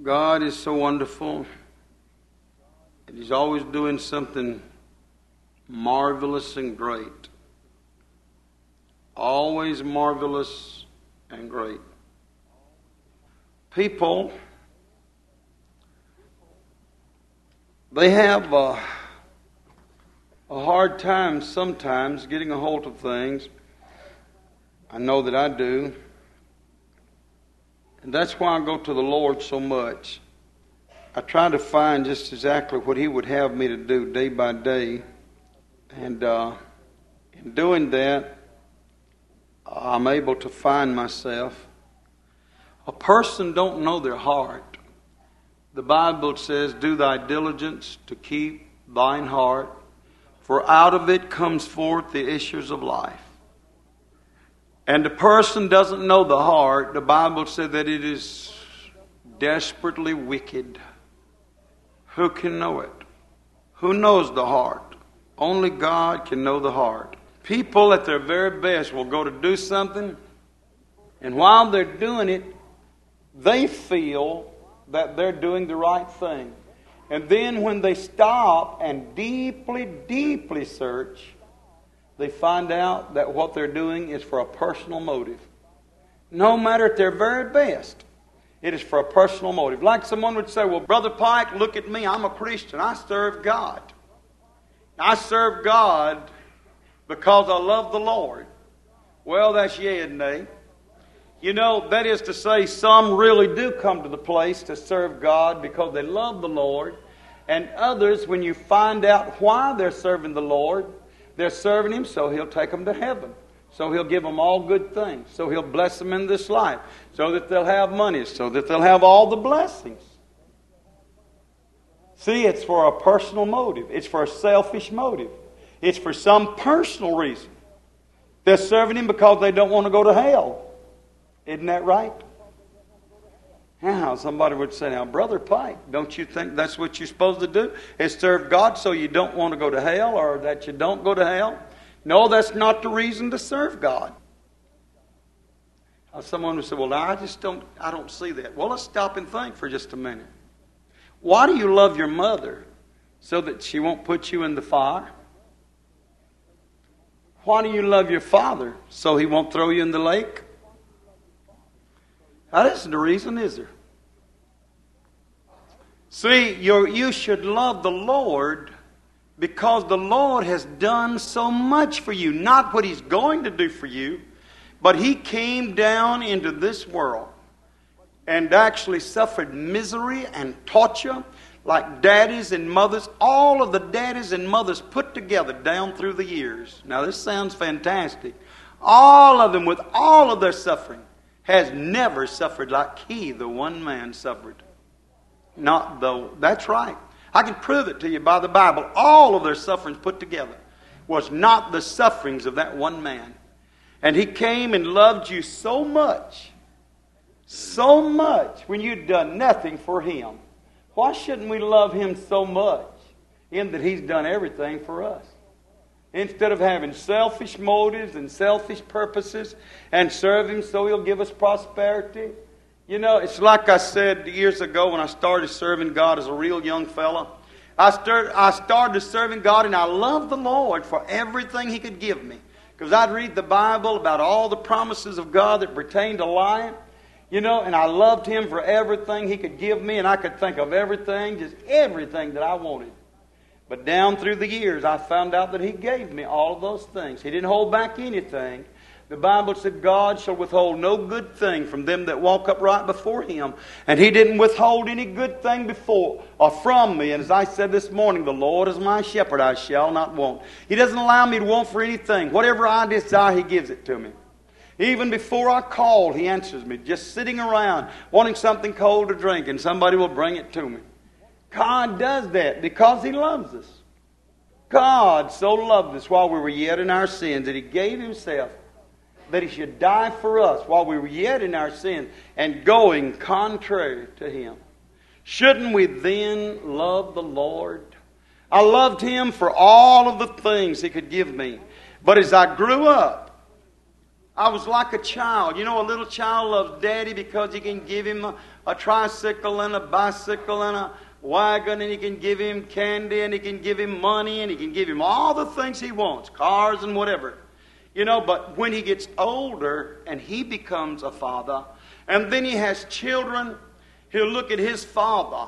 God is so wonderful, and He's always doing something marvelous and great. Always marvelous and great. People, they have a hard time sometimes getting a hold of things. I know that I do. And that's why I go to the Lord so much. I try to find just exactly what He would have me to do day by day. And in doing that, I'm able to find myself. A person don't know their heart. The Bible says, do thy diligence to keep thine heart, for out of it comes forth the issues of life. And the person doesn't know the heart. The Bible said that it is desperately wicked. Who can know it? Who knows the heart? Only God can know the heart. People at their very best will go to do something, and while they're doing it, they feel that they're doing the right thing. And then when they stop and deeply, deeply search, they find out that what they're doing is for a personal motive. No matter at their very best, it is for a personal motive. Like someone would say, well, Brother Pike, look at me. I'm a Christian. I serve God. I serve God because I love the Lord. Well, that's yea and nay. You know, that is to say, some really do come to the place to serve God because they love the Lord. And others, when you find out why they're serving the Lord, they're serving Him so He'll take them to heaven. So He'll give them all good things. So He'll bless them in this life. So that they'll have money. So that they'll have all the blessings. See, it's for a personal motive. It's for a selfish motive. It's for some personal reason. They're serving Him because they don't want to go to hell. Isn't that right? Now, somebody would say, now, Brother Pike, don't you think that's what you're supposed to do? Is serve God so you don't want to go to hell, or that you don't go to hell? No, that's not the reason to serve God. Someone would say, well, I don't see that. Well, let's stop and think for just a minute. Why do you love your mother? So that she won't put you in the fire? Why do you love your father? So he won't throw you in the lake? That isn't the reason, is there? See, you should love the Lord because the Lord has done so much for you. Not what He's going to do for you, but He came down into this world and actually suffered misery and torture like daddies and mothers, all of the daddies and mothers put together down through the years. Now this sounds fantastic. All of them with all of their suffering has never suffered like He, the one man, suffered. Not though. That's right. I can prove it to you by the Bible. All of their sufferings put together was not the sufferings of that one man. And He came and loved you so much when you'd done nothing for Him. Why shouldn't we love Him so much in that He's done everything for us? Instead of having selfish motives and selfish purposes and serve Him so He'll give us prosperity. You know, it's like I said years ago when I started serving God as a real young fella. I started serving God, and I loved the Lord for everything He could give me. Because I'd read the Bible about all the promises of God that pertain to life. You know, and I loved Him for everything He could give me, and I could think of everything, just everything that I wanted. But down through the years, I found out that He gave me all of those things. He didn't hold back anything. The Bible said God shall withhold no good thing from them that walk upright before Him. And He didn't withhold any good thing before or from me. And as I said this morning, the Lord is my shepherd, I shall not want. He doesn't allow me to want for anything. Whatever I desire, He gives it to me. Even before I call, He answers me. Just sitting around wanting something cold to drink, and somebody will bring it to me. God does that because He loves us. God so loved us while we were yet in our sins that He gave Himself that He should die for us while we were yet in our sins and going contrary to Him. Shouldn't we then love the Lord? I loved Him for all of the things He could give me. But as I grew up, I was like a child. You know, a little child loves daddy because he can give him a tricycle and a bicycle and a wagon, and he can give him candy, and he can give him money, and he can give him all the things he wants, cars and whatever. You know, but when he gets older and he becomes a father, and then he has children, he'll look at his father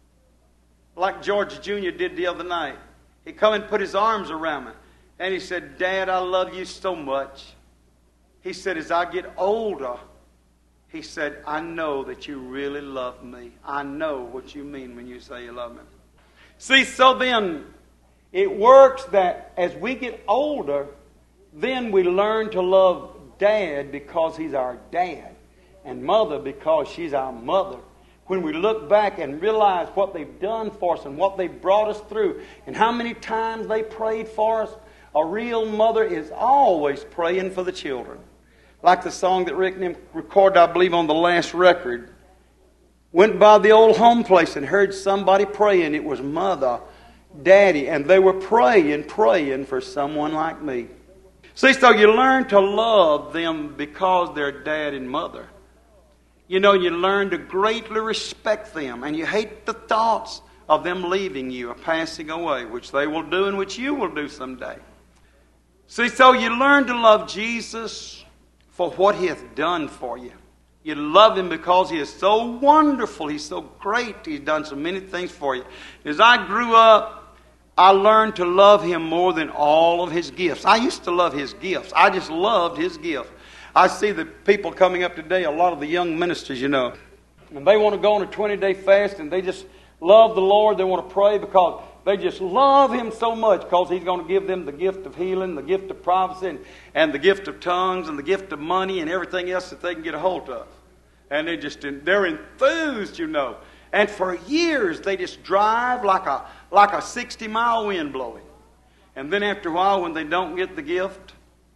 like George Jr. did the other night. He come and put his arms around me, and he said, "Dad, I love you so much." He said, "As I get older," he said, "I know that you really love me. I know what you mean when you say you love me." See, so then it works that as we get older, then we learn to love Dad because he's our dad, and Mother because she's our mother. When we look back and realize what they've done for us and what they've brought us through and how many times they prayed for us, a real mother is always praying for the children. Like the song that Rick and them recorded, I believe, on the last record. Went by the old home place and heard somebody praying. It was Mother, Daddy, and they were praying for someone like me. See, so you learn to love them because they're Dad and Mother. You know, you learn to greatly respect them, and you hate the thoughts of them leaving you or passing away, which they will do and which you will do someday. See, so you learn to love Jesus for what He hath done for you. You love Him because He is so wonderful. He's so great. He's done so many things for you. As I grew up, I learned to love Him more than all of His gifts. I used to love His gifts. I just loved His gift. I see the people coming up today, a lot of the young ministers, you know, and they want to go on a 20-day fast, and they just love the Lord. They want to pray because they just love Him so much because He's going to give them the gift of healing, the gift of prophecy, and the gift of tongues, and the gift of money, and everything else that they can get a hold of. And they're enthused, you know. And for years, they just drive like a 60-mile wind blowing. And then after a while, when they don't get the gift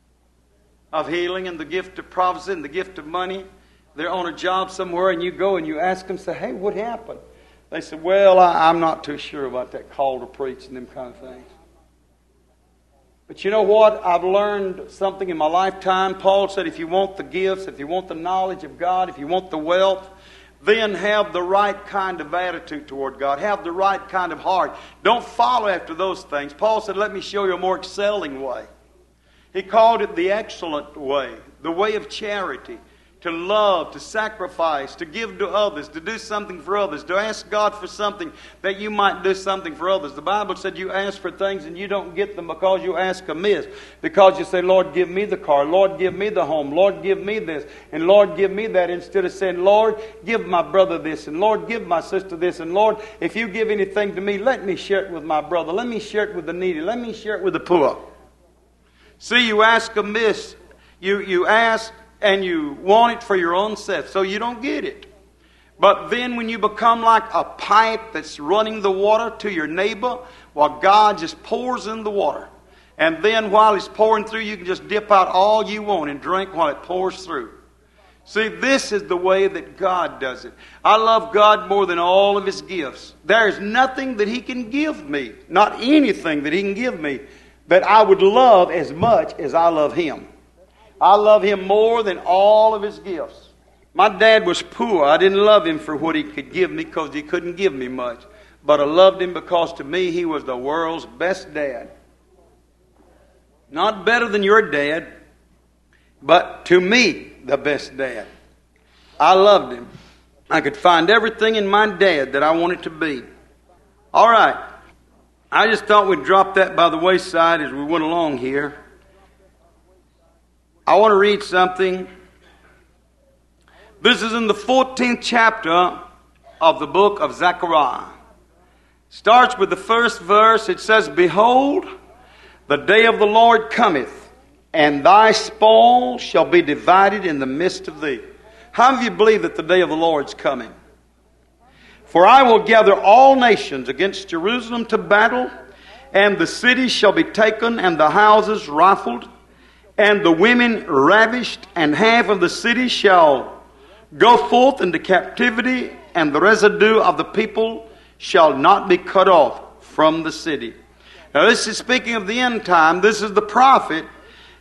of healing and the gift of prophecy and the gift of money, they're on a job somewhere, and you go and you ask them, say, "Hey, what happened?" They said, "Well, I'm not too sure about that call to preach and them kind of things." But you know what? I've learned something in my lifetime. Paul said, if you want the gifts, if you want the knowledge of God, if you want the wealth, then have the right kind of attitude toward God. Have the right kind of heart. Don't follow after those things. Paul said, let me show you a more excelling way. He called it the excellent way, the way of charity, to love, to sacrifice, to give to others, to do something for others, to ask God for something that you might do something for others. The Bible said you ask for things and you don't get them because you ask amiss. Because you say, "Lord, give me the car. Lord, give me the home. Lord, give me this. And Lord, give me that." Instead of saying, "Lord, give my brother this. And Lord, give my sister this. And Lord, if you give anything to me, let me share it with my brother. Let me share it with the needy. Let me share it with the poor." See, you ask amiss. You ask and you want it for your own self, so you don't get it. But then when you become like a pipe that's running the water to your neighbor, while God just pours in the water. And then while He's pouring through, you can just dip out all you want and drink while it pours through. See, this is the way that God does it. I love God more than all of His gifts. There's nothing that He can give me, not anything that He can give me, that I would love as much as I love Him. I love Him more than all of His gifts. My dad was poor. I didn't love him for what he could give me because he couldn't give me much. But I loved him because to me he was the world's best dad. Not better than your dad, but to me the best dad. I loved him. I could find everything in my dad that I wanted to be. All right. I just thought we'd drop that by the wayside as we went along here. I want to read something. This is in the 14th chapter of the book of Zechariah. Starts with the first verse. It says, "Behold, the day of the Lord cometh, and thy spoil shall be divided in the midst of thee." How many of you believe that the day of the Lord's coming? "For I will gather all nations against Jerusalem to battle, and the cities shall be taken, and the houses rifled, and the women ravished, and half of the city shall go forth into captivity, and the residue of the people shall not be cut off from the city." Now this is speaking of the end time. This is the prophet,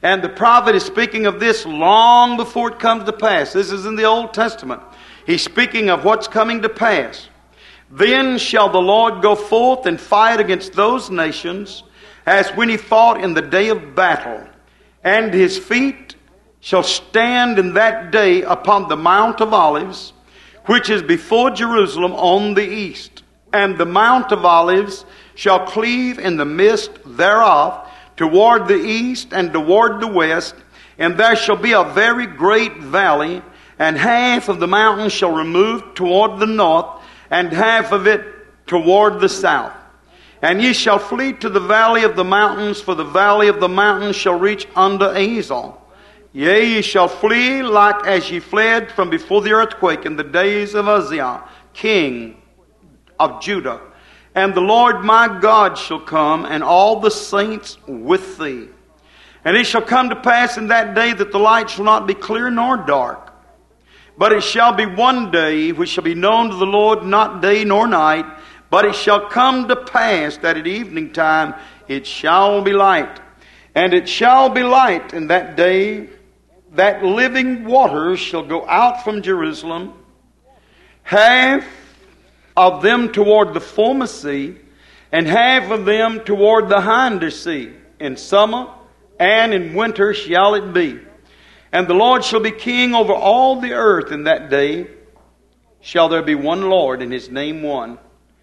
And the prophet is speaking of this long before it comes to pass. This is in the Old Testament. He's speaking of what's coming to pass. Then shall the Lord go forth and fight against those nations as when he fought in the day of battle. And his feet shall stand in that day upon the Mount of Olives, which is before Jerusalem on the east. And the Mount of Olives shall cleave in the midst thereof, toward the east and toward the west, and there shall be a very great valley, and half of the mountain shall remove toward the north, and half of it toward the south. And ye shall flee to the valley of the mountains, for the valley of the mountains shall reach unto Azal. Yea, ye shall flee like as ye fled from before the earthquake in the days of Uzziah, king of Judah. And the Lord my God shall come, and all the saints with thee. And it shall come to pass in that day that the light shall not be clear nor dark. But it shall be one day which shall be known to the Lord, not day nor night. But it shall come to pass that at evening time it shall be light. And it shall be light in that day that living waters shall go out from Jerusalem, half of them toward the former sea, and half of them toward the hinder sea. In summer and in winter shall it be. And the Lord shall be king over all the earth. In that day shall there be one Lord, and his name one.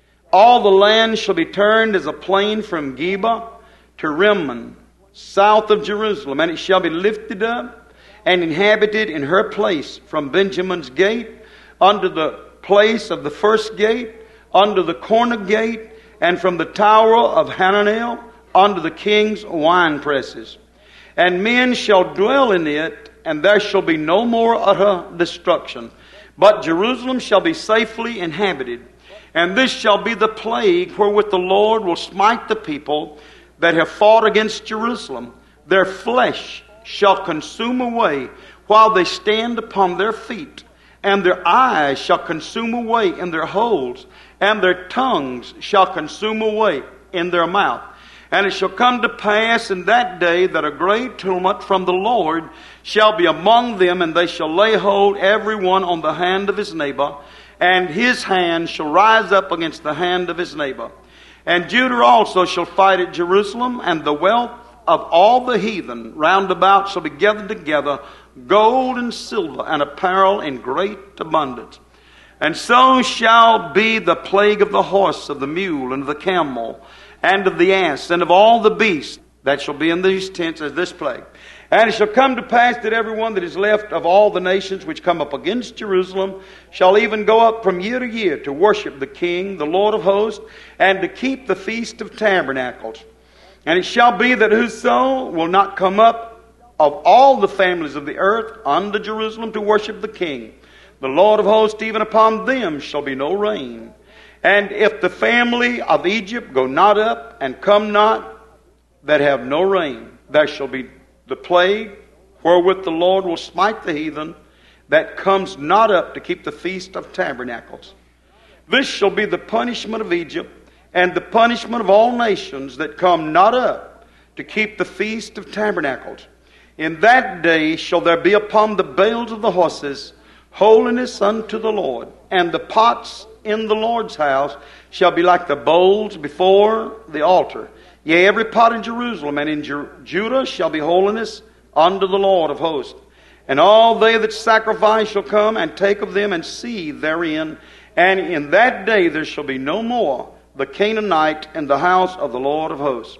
All the land shall be turned as a plain from Geba to Rimmon, south of Jerusalem. And it shall be lifted up and inhabited in her place, from Benjamin's gate unto the place of the first gate, unto the corner gate, and from the tower of Hananel unto the king's wine presses. And men shall dwell in it, and there shall be no more utter destruction. But Jerusalem shall be safely inhabited. And this shall be the plague wherewith the Lord will smite the people that have fought against Jerusalem. Their flesh shall consume away while they stand upon their feet. And their eyes shall consume away in their holes, and their tongues shall consume away in their mouth. And it shall come to pass in that day that a great tumult from the Lord shall be among them, and they shall lay hold every one on the hand of his neighbor, and his hand shall rise up against the hand of his neighbor. And Judah also shall fight at Jerusalem, and the wealth of all the heathen round about shall be gathered together, gold and silver and apparel in great abundance. And so shall be the plague of the horse, of the mule, and of the camel, and of the ass, and of all the beasts that shall be in these tents as this plague. And it shall come to pass that everyone that is left of all the nations which come up against Jerusalem shall even go up from year to year to worship the King, the Lord of hosts, and to keep the Feast of Tabernacles. And it shall be that whoso will not come up of all the families of the earth unto Jerusalem to worship the King, the Lord of hosts, even upon them shall be no rain. And if the family of Egypt go not up and come not, that have no rain, there shall be the plague wherewith the Lord will smite the heathen that comes not up to keep the Feast of Tabernacles. This shall be the punishment of Egypt, and the punishment of all nations that come not up to keep the Feast of Tabernacles. In that day shall there be upon the bales of the horses holiness unto the Lord, and the pots in the Lord's house shall be like the bowls before the altar. Yea, every pot in Jerusalem and in Judah shall be holiness unto the Lord of hosts. And all they that sacrifice shall come and take of them and see therein. And in that day there shall be no more the Canaanite in the house of the Lord of hosts.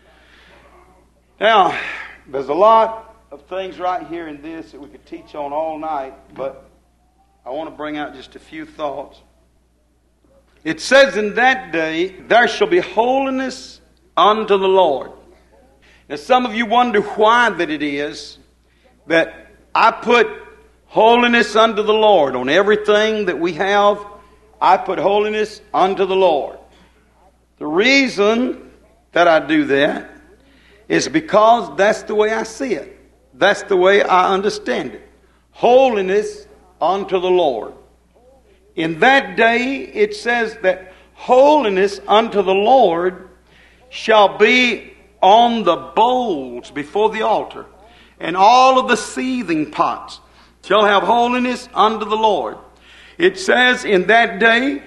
Now, there's a lot of things right here in this that we could teach on all night, but I want to bring out just a few thoughts. It says in that day, there shall be holiness unto the Lord. Now some of you wonder why that it is that I put holiness unto the Lord on everything that we have. I put holiness unto the Lord. The reason that I do that is because that's the way I see it. That's the way I understand it. Holiness unto the Lord. In that day, it says that holiness unto the Lord shall be on the bowls before the altar. and all of the seething pots shall have holiness unto the Lord. It says, in that day,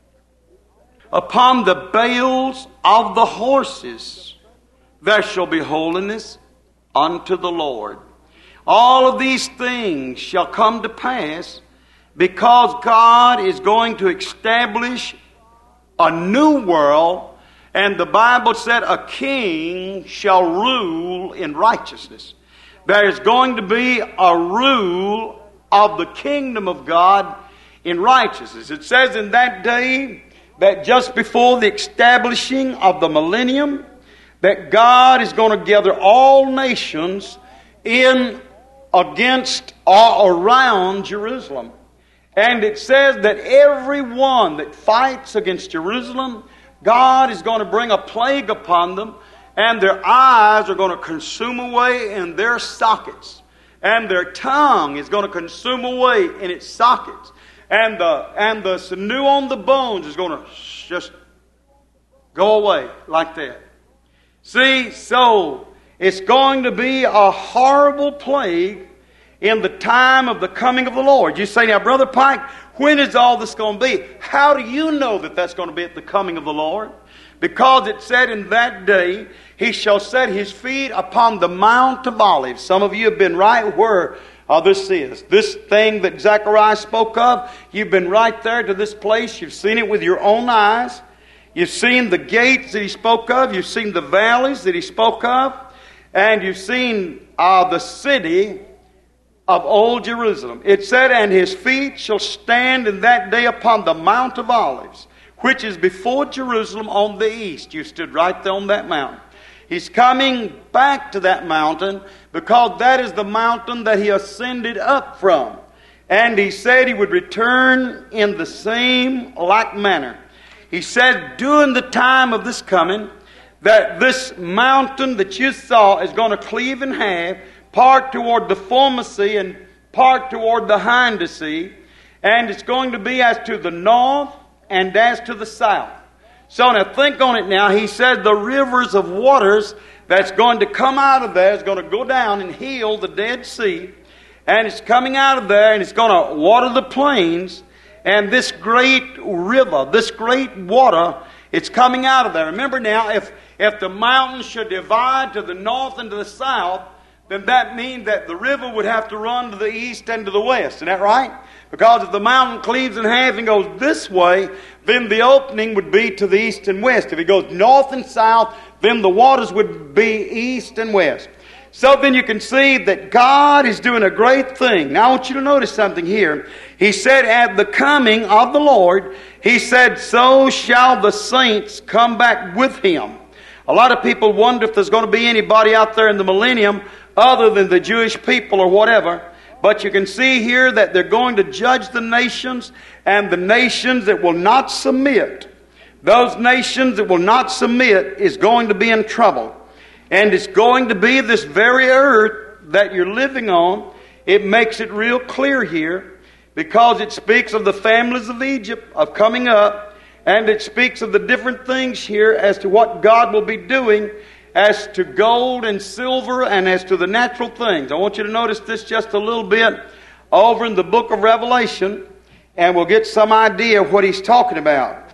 upon the bales of the horses there shall be holiness unto the Lord. All of these things shall come to pass because God is going to establish a new world, and the Bible said a king shall rule in righteousness. There is going to be a rule of the kingdom of God in righteousness. It says in that day that just before the establishing of the millennium, that God is going to gather all nations in against or around Jerusalem. And it says that everyone that fights against Jerusalem, God is going to bring a plague upon them, and their eyes are going to consume away in their sockets, and their tongue is going to consume away in its sockets, and the sinew on the bones is going to just go away like that. See, so it's going to be a horrible plague in the time of the coming of the Lord. You say, now, Brother Pike, when is all this going to be? How do you know that that's going to be at the coming of the Lord? Because it said in that day, He shall set His feet upon the Mount of Olives. Some of you have been right where this is. This thing that Zechariah spoke of, you've been right there to this place. You've seen it with your own eyes. You've seen the gates that He spoke of. You've seen the valleys that He spoke of. And you've seen the city of old Jerusalem. It said, and His feet shall stand in that day upon the Mount of Olives, which is before Jerusalem on the east. You stood right there on that mountain. He's coming back to that mountain because that is the mountain that He ascended up from. And He said He would return in the same like manner. He said during the time of this coming that this mountain that you saw is going to cleave in half, part toward the former sea and part toward the hinder sea. And it's going to be as to the north and as to the south. So now think on it now. He said the rivers of waters that's going to come out of there is going to go down and heal the Dead Sea. And it's coming out of there and it's going to water the plains. And this great river, this great water, it's coming out of there. Remember now, if the mountains should divide to the north and to the south, then that means that the river would have to run to the east and to the west. Isn't that right? Because if the mountain cleaves in half and goes this way, then the opening would be to the east and west. If it goes north and south, then the waters would be east and west. So then you can see that God is doing a great thing. Now I want you to notice something here. He said, at the coming of the Lord, He said, so shall the saints come back with Him. A lot of people wonder if there's going to be anybody out there in the millennium other than the Jewish people or whatever. But you can see here that they're going to judge the nations, and the nations that will not submit, those nations that will not submit is going to be in trouble. And it's going to be this very earth that you're living on. It makes it real clear here because it speaks of the families of Egypt, of coming up, and it speaks of the different things here as to what God will be doing as to gold and silver and as to the natural things. I want you to notice this just a little bit over in the book of Revelation, and we'll get some idea of what he's talking about.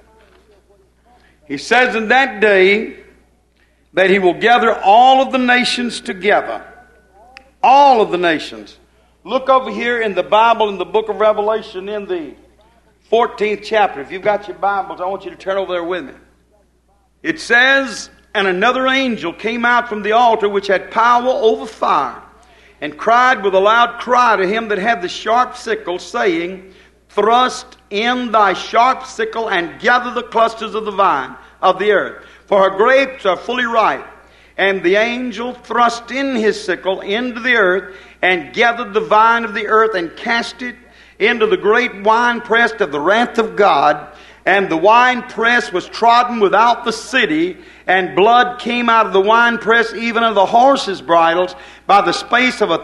He says in that day that He will gather all of the nations together. All of the nations. Look over here in the Bible in the book of Revelation in the 14th chapter. If you've got your Bibles, I want you to turn over there with me. It says, and another angel came out from the altar which had power over fire, and cried with a loud cry to him that had the sharp sickle, saying, thrust in thy sharp sickle and gather the clusters of the vine of the earth, for her grapes are fully ripe. And the angel thrust in his sickle into the earth, and gathered the vine of the earth, and cast it into the great winepress of the wrath of God. And the winepress was trodden without the city, and blood came out of the winepress, even of the horses' bridles, by the space of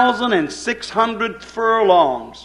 1,600 furlongs.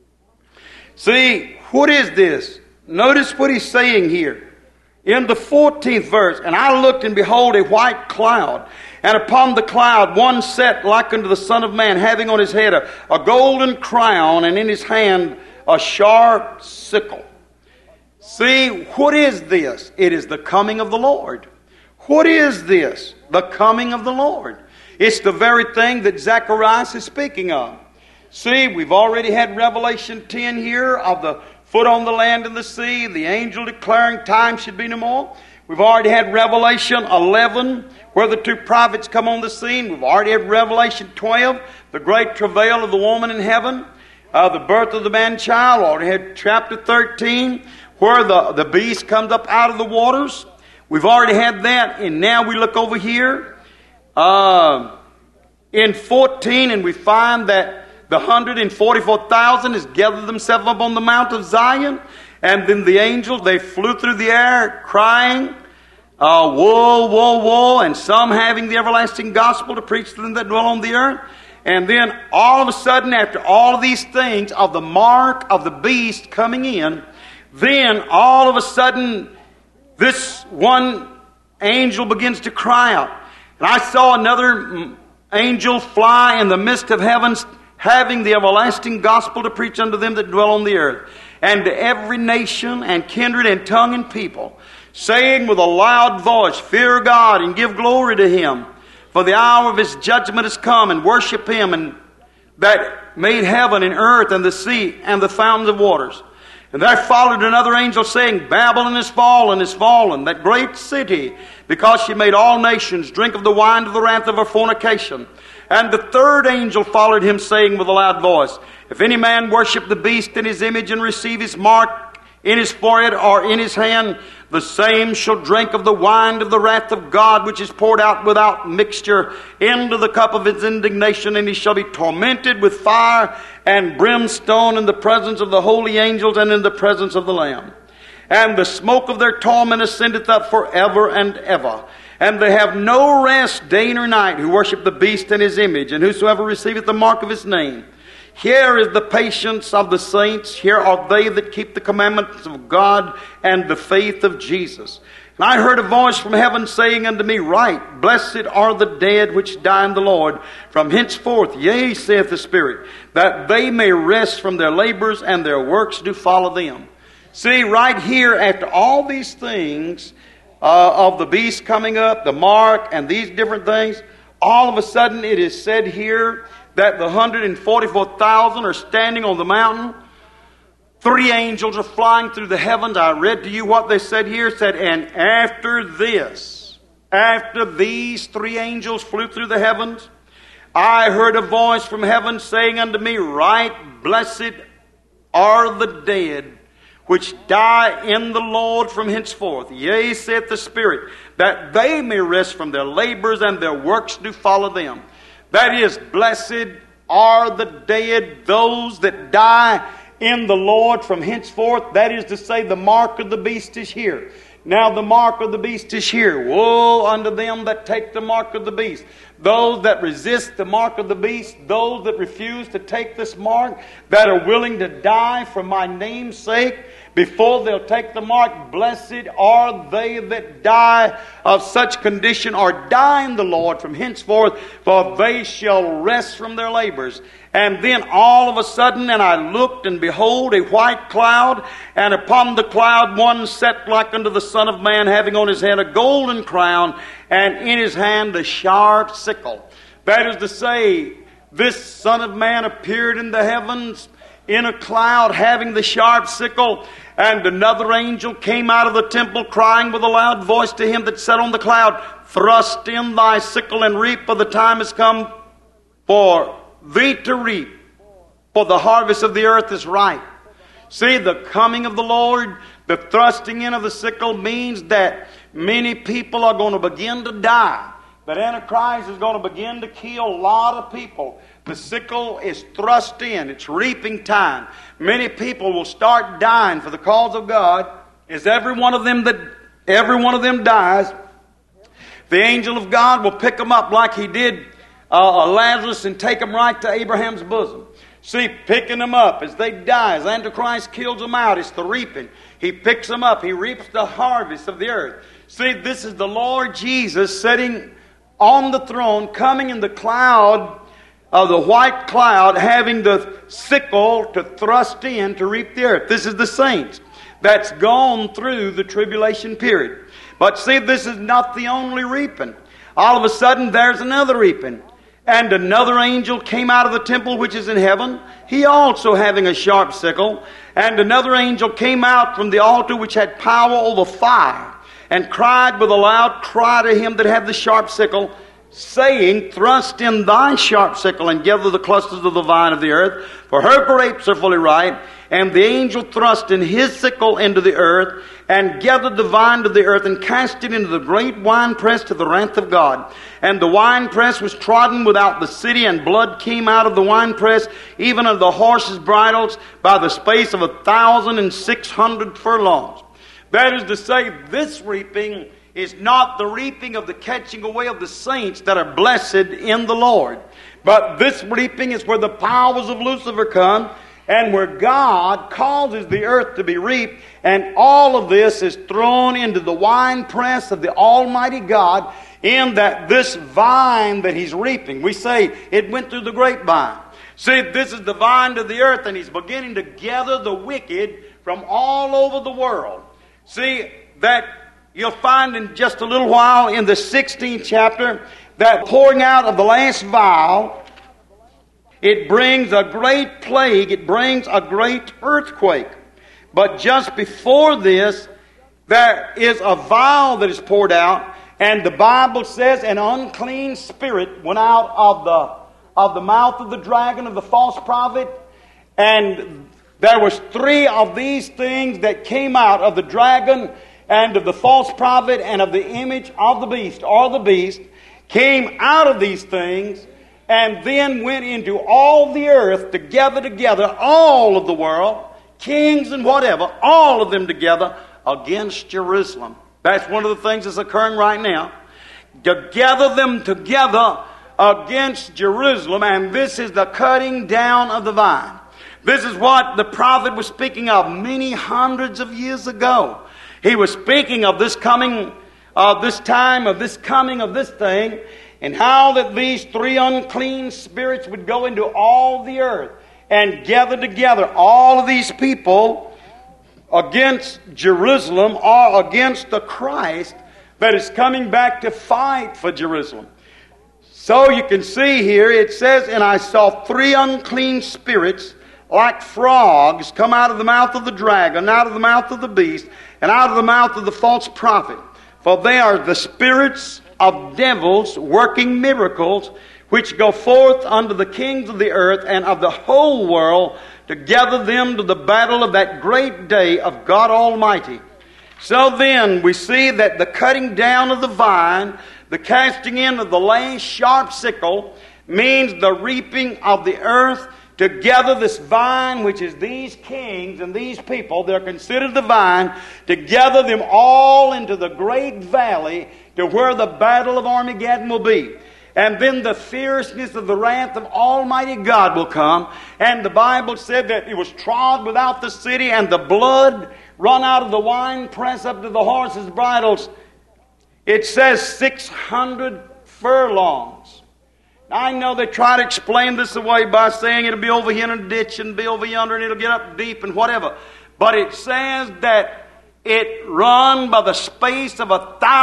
See, what is this? Notice what he's saying here. In the 14th verse, and I looked, and behold, a white cloud. And upon the cloud one sat like unto the Son of Man, having on his head a golden crown, and in his hand a sharp sickle. See, what is this? It is the coming of the Lord. What is this? The coming of the Lord. It's the very thing that Zacharias is speaking of. See, we've already had Revelation 10 here of the foot on the land and the sea, the angel declaring time should be no more. We've already had Revelation 11, where the two prophets come on the scene. We've already had Revelation 12, the great travail of the woman in heaven, the birth of the man-child. Already had chapter 13, where the beast comes up out of the waters. We've already had that, and now we look over here in 14, and we find that the 144,000 has gathered themselves up on the Mount of Zion, and then the angels, they flew through the air crying, woe, woe, woe, and some having the everlasting gospel to preach to them that dwell on the earth. And then all of a sudden, after all of these things of the mark of the beast coming in, then all of a sudden this one angel begins to cry out. And I saw another angel fly in the midst of heavens, having the everlasting gospel to preach unto them that dwell on the earth, and to every nation and kindred and tongue and people, saying with a loud voice, Fear God and give glory to Him, for the hour of His judgment is come, and worship Him and that made heaven and earth and the sea and the fountains of waters. And there followed another angel saying, Babylon is fallen, that great city, because she made all nations drink of the wine of the wrath of her fornication. And the third angel followed him, saying with a loud voice, If any man worship the beast in his image and receive his mark in his forehead or in his hand, the same shall drink of the wine of the wrath of God, which is poured out without mixture into the cup of his indignation, and he shall be tormented with fire and brimstone in the presence of the holy angels and in the presence of the Lamb. And the smoke of their torment ascendeth up forever and ever. And they have no rest day nor night who worship the beast in his image, and whosoever receiveth the mark of his name. Here is the patience of the saints. Here are they that keep the commandments of God and the faith of Jesus. And I heard a voice from heaven saying unto me, Write, blessed are the dead which die in the Lord from henceforth, yea, saith the Spirit, that they may rest from their labors, and their works do follow them. See, right here, after all these things of the beast coming up, the mark, and these different things, all of a sudden it is said here that the 144,000 are standing on the mountain. 3 angels are flying through the heavens. I read to you what they said here. It said, and after these 3 angels flew through the heavens, I heard a voice from heaven saying unto me, Write, blessed are the dead which die in the Lord from henceforth. Yea, saith the Spirit, that they may rest from their labors, and their works do follow them. That is, blessed are the dead, those that die in the Lord from henceforth. That is to say, the mark of the beast is here. Now the mark of the beast is here. Woe unto them that take the mark of the beast. Those that resist the mark of the beast, those that refuse to take this mark, that are willing to die for my name's sake, before they'll take the mark, blessed are they that die of such condition, or die in the Lord from henceforth, for they shall rest from their labors. And then all of a sudden, and I looked, and behold, a white cloud, and upon the cloud one sat like unto the Son of Man, having on his head a golden crown, and in his hand a sharp sickle. That is to say, this Son of Man appeared in the heavens in a cloud, having the sharp sickle. And another angel came out of the temple, crying with a loud voice to him that sat on the cloud, Thrust in thy sickle and reap, for the time is come for thee to reap, for the harvest of the earth is ripe. See, the coming of the Lord, the thrusting in of the sickle, means that many people are going to begin to die. That Antichrist is going to begin to kill a lot of people. The sickle is thrust in. It's reaping time. Many people will start dying for the cause of God. As every one of them dies, the angel of God will pick them up like he did Lazarus and take them right to Abraham's bosom. See, picking them up as they die, as Antichrist kills them out, it's the reaping. He picks them up. He reaps the harvest of the earth. See, this is the Lord Jesus sitting on the throne, coming in the cloud of the white cloud, having the sickle to thrust in to reap the earth. This is the saints that's gone through the tribulation period. But see, this is not the only reaping. All of a sudden, there's another reaping. And another angel came out of the temple which is in heaven, he also having a sharp sickle. And another angel came out from the altar which had power over fire, and cried with a loud cry to him that had the sharp sickle, saying, Thrust in thy sharp sickle, and gather the clusters of the vine of the earth, for her grapes are fully ripe. And the angel thrust in his sickle into the earth, and gathered the vine to the earth, and cast it into the great winepress to the wrath of God. And the winepress was trodden without the city, and blood came out of the winepress, even of the horses' bridles, by the space of 1,600 furlongs. That is to say, this reaping is not the reaping of the catching away of the saints that are blessed in the Lord. But this reaping is where the powers of Lucifer come, and where God causes the earth to be reaped, and all of this is thrown into the winepress of the Almighty God, in that this vine that He's reaping, we say it went through the grapevine. See, this is the vine to the earth, and He's beginning to gather the wicked from all over the world. See, that you'll find in just a little while in the 16th chapter, that pouring out of the last vial, it brings a great plague, it brings a great earthquake. But just before this, there is a vial that is poured out, and the Bible says an unclean spirit went out of the mouth of the dragon, of the false prophet, and there was 3 of these things that came out of the dragon and of the false prophet and of the image of the beast, or the beast, came out of these things, and then went into all the earth to gather together all of the world, kings and whatever, all of them together against Jerusalem. That's one of the things that's occurring right now. To gather them together against Jerusalem, and this is the cutting down of the vine. This is what the prophet was speaking of many hundreds of years ago. He was speaking of this coming, of this time, of this coming of this thing, and how that these 3 unclean spirits would go into all the earth and gather together all of these people against Jerusalem, or against the Christ that is coming back to fight for Jerusalem. So you can see here, it says, And I saw 3 unclean spirits like frogs come out of the mouth of the dragon, out of the mouth of the beast, and out of the mouth of the false prophet. For they are the spirits of devils working miracles, which go forth unto the kings of the earth and of the whole world, to gather them to the battle of that great day of God Almighty. So then we see that the cutting down of the vine, the casting in of the last sharp sickle, means the reaping of the earth, to gather this vine, which is these kings and these people, they're considered the vine, to gather them all into the great valley, to where the battle of Armageddon will be. And then the fierceness of the wrath of Almighty God will come. And the Bible said that it was trod without the city, and the blood run out of the wine press up to the horses' bridles. It says 600 furlongs. I know they try to explain this away by saying it'll be over here in a ditch and be over yonder and it'll get up deep and whatever. But it says that it run by the space of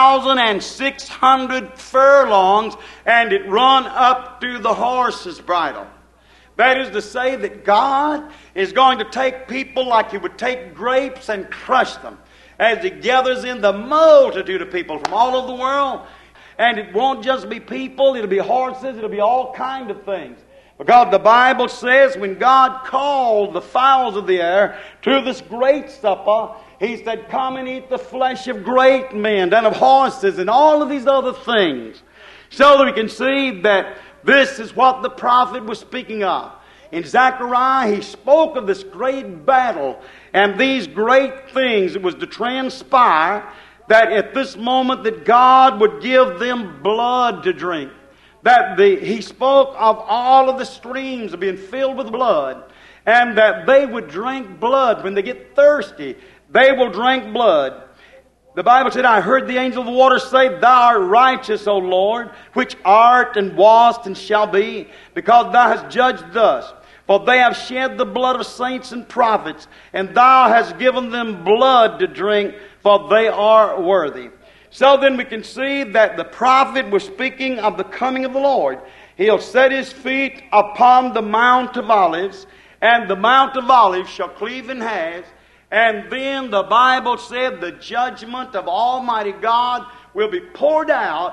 1,600 furlongs, and it run up to the horse's bridle. That is to say that God is going to take people like He would take grapes and crush them, as He gathers in the multitude of people from all over the world. And it won't just be people, it'll be horses, it'll be all kinds of things. Because the Bible says when God called the fowls of the air to this great supper, He said, Come and eat the flesh of great men and of horses and all of these other things. So that we can see that this is what the prophet was speaking of. In Zechariah, he spoke of this great battle and these great things. It was to transpire that at this moment that God would give them blood to drink. That He spoke of all of the streams being filled with blood, and that they would drink blood when they get thirsty. They will drink blood. The Bible said, I heard the angel of the waters say, Thou art righteous, O Lord, which art and wast and shall be, because Thou hast judged thus. For they have shed the blood of saints and prophets, and Thou hast given them blood to drink, for they are worthy. So then we can see that the prophet was speaking of the coming of the Lord. He'll set His feet upon the Mount of Olives, and the Mount of Olives shall cleave in halves. And then the Bible said the judgment of Almighty God will be poured out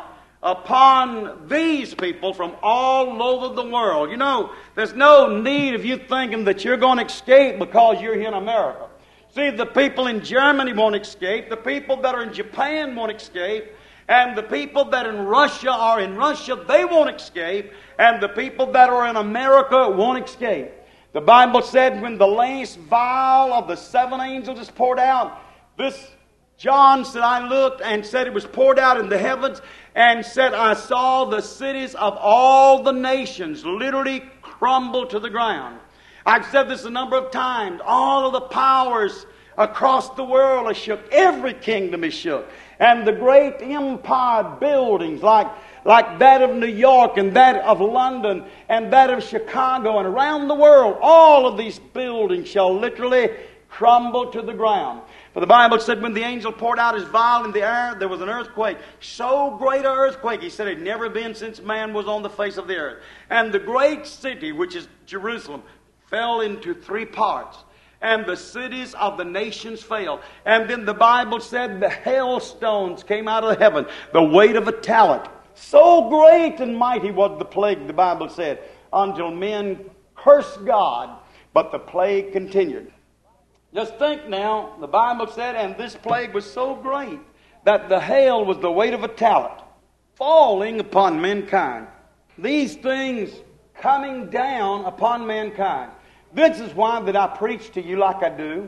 upon these people from all over the world. You know, there's no need of you thinking that you're going to escape because you're here in America. See, the people in Germany won't escape. The people that are in Japan won't escape. And the people that in Russia are in Russia, they won't escape. And the people that are in America won't escape. The Bible said when the last vial of the seven angels is poured out, this John said, I looked and said it was poured out in the heavens, and said I saw the cities of all the nations literally crumble to the ground. I've said this a number of times. All of the powers across the world are shook. Every kingdom is shook. And the great empire buildings like that of New York and that of London and that of Chicago and around the world, all of these buildings shall literally crumble to the ground. For the Bible said when the angel poured out his vial in the air, there was an earthquake. So great an earthquake, he said, it had never been since man was on the face of the earth. And the great city, which is Jerusalem, fell into three parts. And the cities of the nations fell. And then the Bible said the hailstones came out of heaven, the weight of a talent. So great and mighty was the plague, the Bible said, until men cursed God, but the plague continued. Just think now, the Bible said, and this plague was so great that the hail was the weight of a talent falling upon mankind. These things coming down upon mankind. This is why that I preach to you like I do.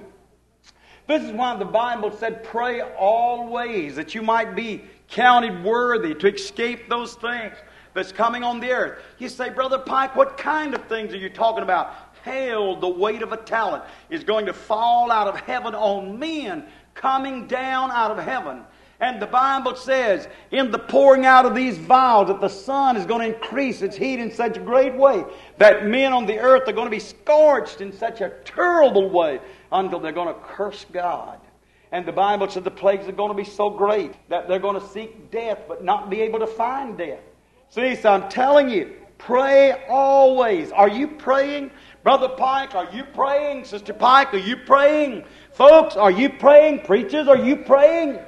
This is why the Bible said, pray always, that you might be counted worthy to escape those things that's coming on the earth. You say, Brother Pike, what kind of things are you talking about? Hail, the weight of a talent, is going to fall out of heaven on men coming down out of heaven. And the Bible says, in the pouring out of these vials, that the sun is going to increase its heat in such a great way that men on the earth are going to be scorched in such a terrible way until they're going to curse God. And the Bible said the plagues are going to be so great that they're going to seek death but not be able to find death. See, so I'm telling you, pray always. Are you praying? Brother Pike, are you praying? Sister Pike, are you praying? Folks, are you praying? Preachers, are you praying?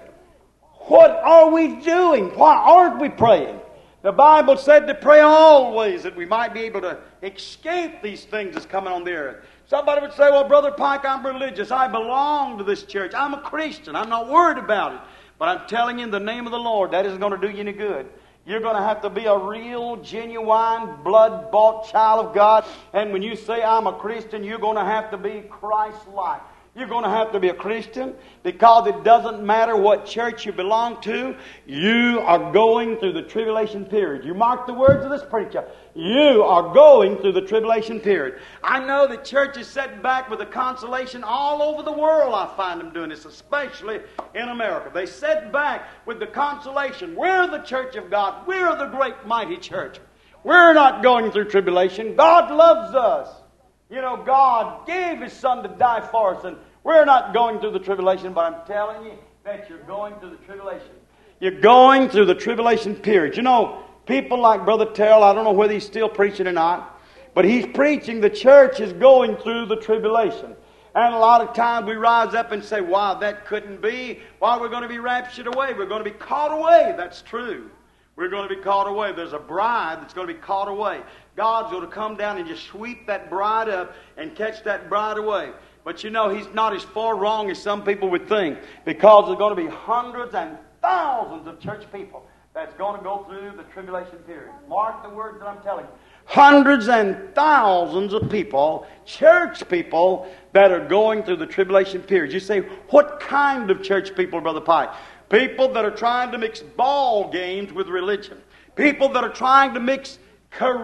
What are we doing? Why aren't we praying? The Bible said to pray always that we might be able to escape these things that's coming on the earth. Somebody would say, well, Brother Pike, I'm religious. I belong to this church. I'm a Christian. I'm not worried about it. But I'm telling you in the name of the Lord, that isn't going to do you any good. You're going to have to be a real, genuine, blood-bought child of God. And when you say, I'm a Christian, you're going to have to be Christ-like. You're going to have to be a Christian because it doesn't matter what church you belong to. You are going through the tribulation period. You mark the words of this preacher. You are going through the tribulation period. I know that churches set back with the consolation all over the world. I find them doing this, especially in America. They set back with the consolation. We're the church of God. We're the great mighty church. We're not going through tribulation. God loves us. You know, God gave His Son to die for us, and we're not going through the tribulation, but I'm telling you that you're going through the tribulation. You're going through the tribulation period. You know, people like Brother Terrell, I don't know whether he's still preaching or not, but he's preaching the church is going through the tribulation. And a lot of times we rise up and say, wow, that couldn't be. Why, we're going to be raptured away. We're going to be caught away. That's true. We're going to be caught away. There's a bride that's going to be caught away. God's going to come down and just sweep that bride up and catch that bride away. But you know, He's not as far wrong as some people would think, because there's going to be hundreds and thousands of church people that's going to go through the tribulation period. Mark the words that I'm telling you. Hundreds and thousands of people, church people, that are going through the tribulation period. You say, what kind of church people, Brother Pike? People that are trying to mix ball games with religion. People that are trying to mix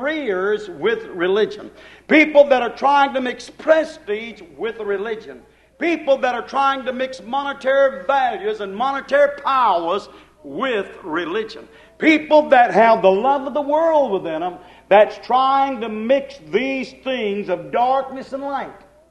careers with religion. People that are trying to mix prestige with religion. People that are trying to mix monetary values and monetary powers with religion. People that have the love of the world within them, that's trying to mix these things of darkness and light.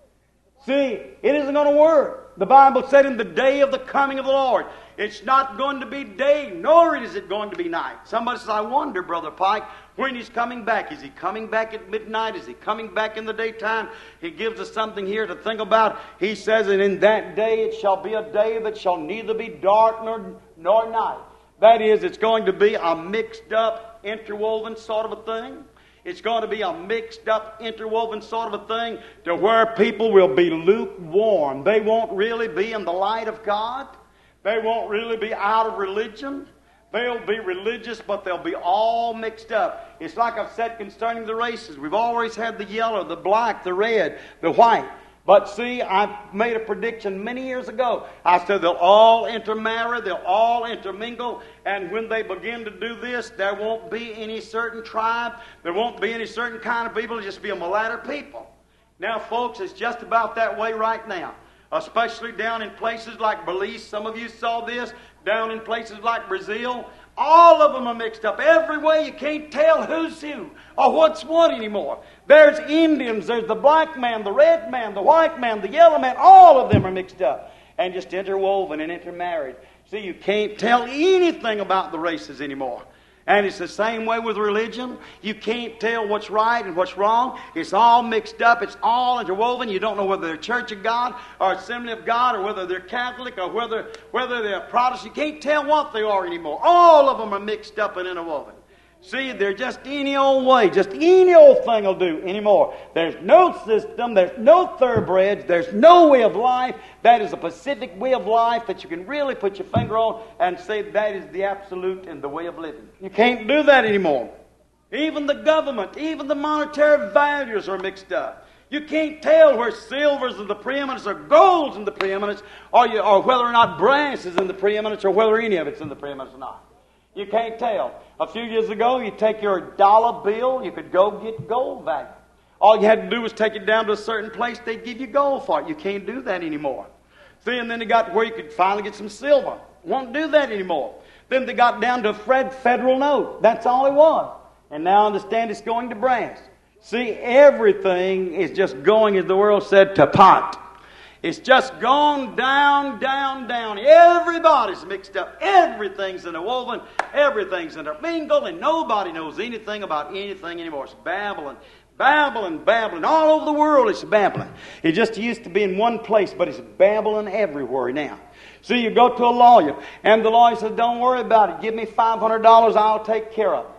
See, it isn't going to work. The Bible said in the day of the coming of the Lord, it's not going to be day, nor is it going to be night. Somebody says, I wonder, Brother Pike, when He's coming back. Is He coming back at midnight? Is He coming back in the daytime? He gives us something here to think about. He says, and in that day it shall be a day that shall neither be dark nor night. That is, it's going to be a mixed up, interwoven sort of a thing. It's going to be a mixed up, interwoven sort of a thing to where people will be lukewarm. They won't really be in the light of God. They won't really be out of religion. They'll be religious, but they'll be all mixed up. It's like I've said concerning the races. We've always had the yellow, the black, the red, the white. But see, I made a prediction many years ago. I said they'll all intermarry, they'll all intermingle, and when they begin to do this, there won't be any certain tribe, there won't be any certain kind of people, it'll just be a mulatto people. Now, folks, it's just about that way right now, especially down in places like Belize. Some of you saw this, down in places like Brazil. All of them are mixed up. Every way you can't tell who's who or what's what anymore. There's Indians, there's the black man, the red man, the white man, the yellow man. All of them are mixed up and just interwoven and intermarried. See, you can't tell anything about the races anymore. And it's the same way with religion. You can't tell what's right and what's wrong. It's all mixed up. It's all interwoven. You don't know whether they're Church of God or Assembly of God or whether they're Catholic or whether they're Protestant. You can't tell what they are anymore. All of them are mixed up and interwoven. See, they're just any old way. Just any old thing will do anymore. There's no system. There's no thoroughbreds. There's no way of life. That is a Pacific way of life that you can really put your finger on and say that is the absolute and the way of living. You can't do that anymore. Even the government, even the monetary values are mixed up. You can't tell where silver's in the preeminence or gold's in the preeminence or whether or not brass is in the preeminence or whether any of it's in the preeminence or not. You can't tell. A few years ago, you take your dollar bill, you could go get gold value. All you had to do was take it down to a certain place, they'd give you gold for it. You can't do that anymore. See, and then they got to where you could finally get some silver. Won't do that anymore. Then they got down to a federal note. That's all it was. And now I understand it's going to brass. See, everything is just going, as the world said, to pot. It's just gone down, down, down. Everybody's mixed up. Everything's interwoven. Everything's intermingled. And nobody knows anything about anything anymore. It's Babylon. Babylon, Babylon. All over the world it's Babylon. It just used to be in one place, but it's Babylon everywhere now. So you go to a lawyer, and the lawyer says, don't worry about it. Give me $500, I'll take care of it.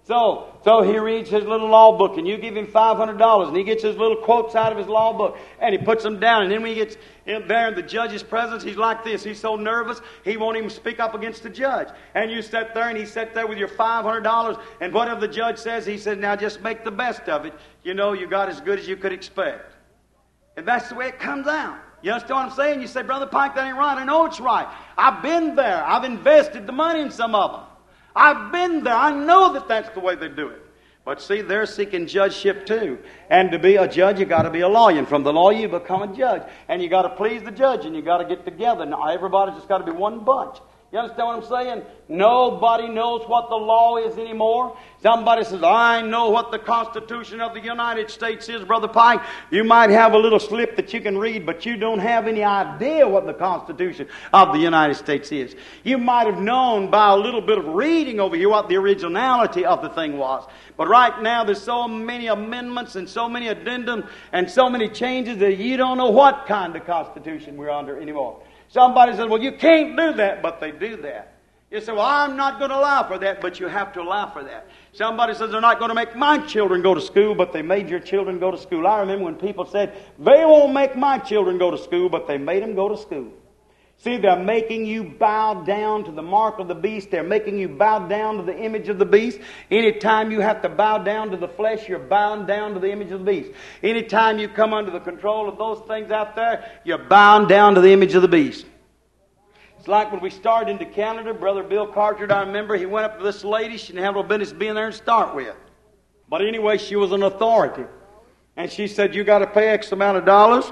So he reads his little law book, and you give him $500, and he gets his little quotes out of his law book, and he puts them down. And then when he gets in there in the judge's presence, he's like this. He's so nervous, he won't even speak up against the judge. And you sit there, and he sat there with your $500, and whatever the judge says, he says, now just make the best of it. You know, you got as good as you could expect. And that's the way it comes out. You understand what I'm saying? You say, Brother Pike, that ain't right. I know it's right. I've been there. I've invested the money in some of them. I've been there. I know that that's the way they do it. But see, they're seeking judgeship too. And to be a judge, you got to be a lawyer. And from the lawyer, you become a judge. And you got to please the judge, and you got to get together. Now, everybody's just got to be one bunch. You understand what I'm saying? Nobody knows what the law is anymore. Somebody says, I know what the Constitution of the United States is, Brother Pike. You might have a little slip that you can read, but you don't have any idea what the Constitution of the United States is. You might have known by a little bit of reading over here what the originality of the thing was. But right now there's so many amendments and so many addendums and so many changes that you don't know what kind of Constitution we're under anymore. Somebody says, well, you can't do that, but they do that. You say, well, I'm not going to allow for that, but you have to allow for that. Somebody says, they're not going to make my children go to school, but they made your children go to school. I remember when people said, they won't make my children go to school, but they made them go to school. See, they're making you bow down to the mark of the beast. They're making you bow down to the image of the beast. Anytime you have to bow down to the flesh, you're bowing down to the image of the beast. Anytime you come under the control of those things out there, you're bowing down to the image of the beast. It's like when we started into Canada, Brother Bill Carteret, I remember, he went up to this lady. She didn't have no business being there to start with. But anyway, she was an authority. And she said, you got to pay X amount of dollars.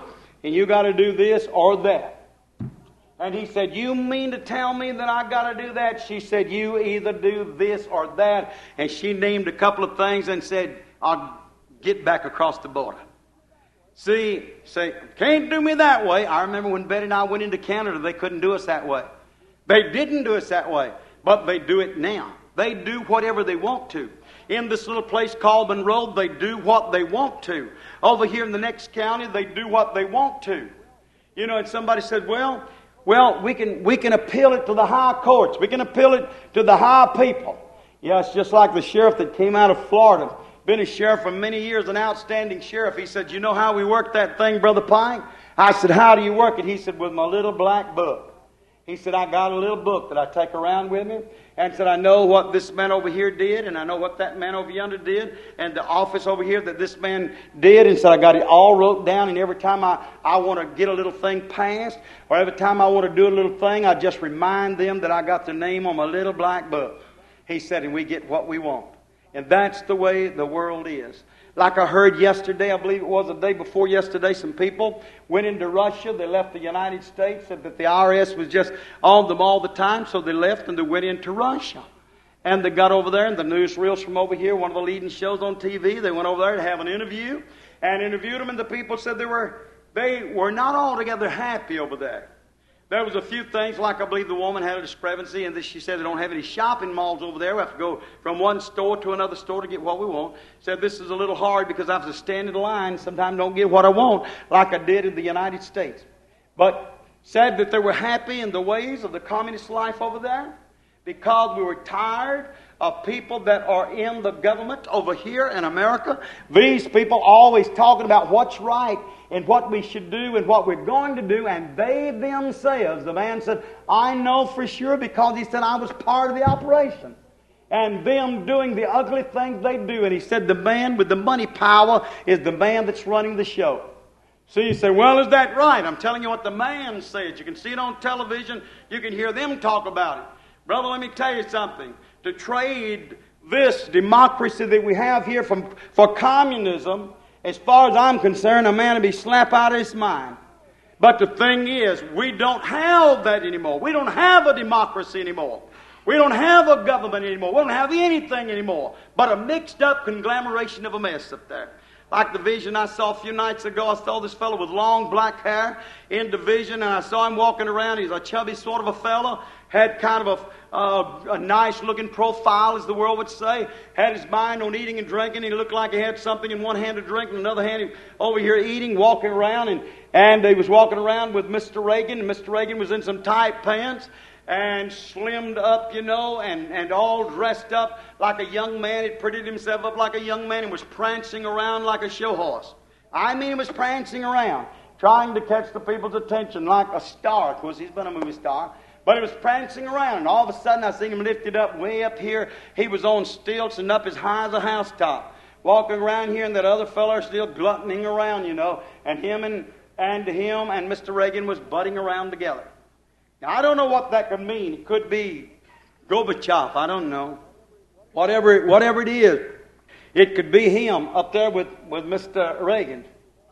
and you got to do this or that. And he said, you mean to tell me that I got to do that? She said, you either do this or that. And she named a couple of things and said, I'll get back across the border. See, say, can't do me that way. I remember when Betty and I went into Canada, they couldn't do us that way. They didn't do us that way, but they do it now. They do whatever they want to. In this little place called Monroe, they do what they want to. Over here in the next county, they do what they want to. You know, and somebody said, well, we can appeal it to the high courts. We can appeal it to the high people. Yeah, it's just like the sheriff that came out of Florida. Been a sheriff for many years, an outstanding sheriff. He said, you know how we work that thing, Brother Pike? I said, how do you work it? He said, with my little black book. He said, I got a little book that I take around with me. And said, I know what this man over here did, and I know what that man over yonder did, and the office over here that this man did. And said, I got it all wrote down, and every time I want to get a little thing passed, or every time I want to do a little thing, I just remind them that I got their name on my little black book. He said, and we get what we want. And that's the way the world is. Like I heard yesterday, I believe it was the day before yesterday, some people went into Russia. They left the United States, said that the IRS was just on them all the time, so they left and they went into Russia. And they got over there, and the newsreels from over here, one of the leading shows on TV, they went over there to have an interview, and interviewed them, and the people said they were not altogether happy over there. There was a few things, like I believe the woman had a discrepancy, and she said they don't have any shopping malls over there. We have to go from one store to another store to get what we want. Said this is a little hard because I have to stand in line. Sometimes don't get what I want like I did in the United States. But said that they were happy in the ways of the communist life over there because we were tired of people that are in the government over here in America. These people always talking about what's right and what we should do and what we're going to do, and they themselves, the man said, I know for sure because he said I was part of the operation. And them doing the ugly things they do. And he said the man with the money power is the man that's running the show. So you say, well, is that right? I'm telling you what the man said. You can see it on television. You can hear them talk about it. Brother, let me tell you something. To trade this democracy that we have here for communism, as far as I'm concerned, a man will be slapped out of his mind. But the thing is, we don't have that anymore. We don't have a democracy anymore. We don't have a government anymore. We don't have anything anymore but a mixed up conglomeration of a mess up there. Like the vision I saw a few nights ago, I saw this fellow with long black hair in the vision, and I saw him walking around. He's a chubby sort of a fellow, had kind of a nice-looking profile, as the world would say, had his mind on eating and drinking. He looked like he had something in one hand to drink, and another hand he over here eating, walking around, and he was walking around with Mr. Reagan, and Mr. Reagan was in some tight pants, and slimmed up, you know, and all dressed up like a young man. He prettied himself up like a young man and was prancing around like a show horse. I mean, he was prancing around, trying to catch the people's attention like a star. Of course, he's been a movie star. But he was prancing around, and all of a sudden I seen him lifted up way up here. He was on stilts and up as high as a housetop, walking around here, and that other fellow still gluttoning around, you know, and him and Mr. Reagan was butting around together. Now, I don't know what that could mean. It could be Gorbachev. I don't know. Whatever it is, it could be him up there with Mr. Reagan.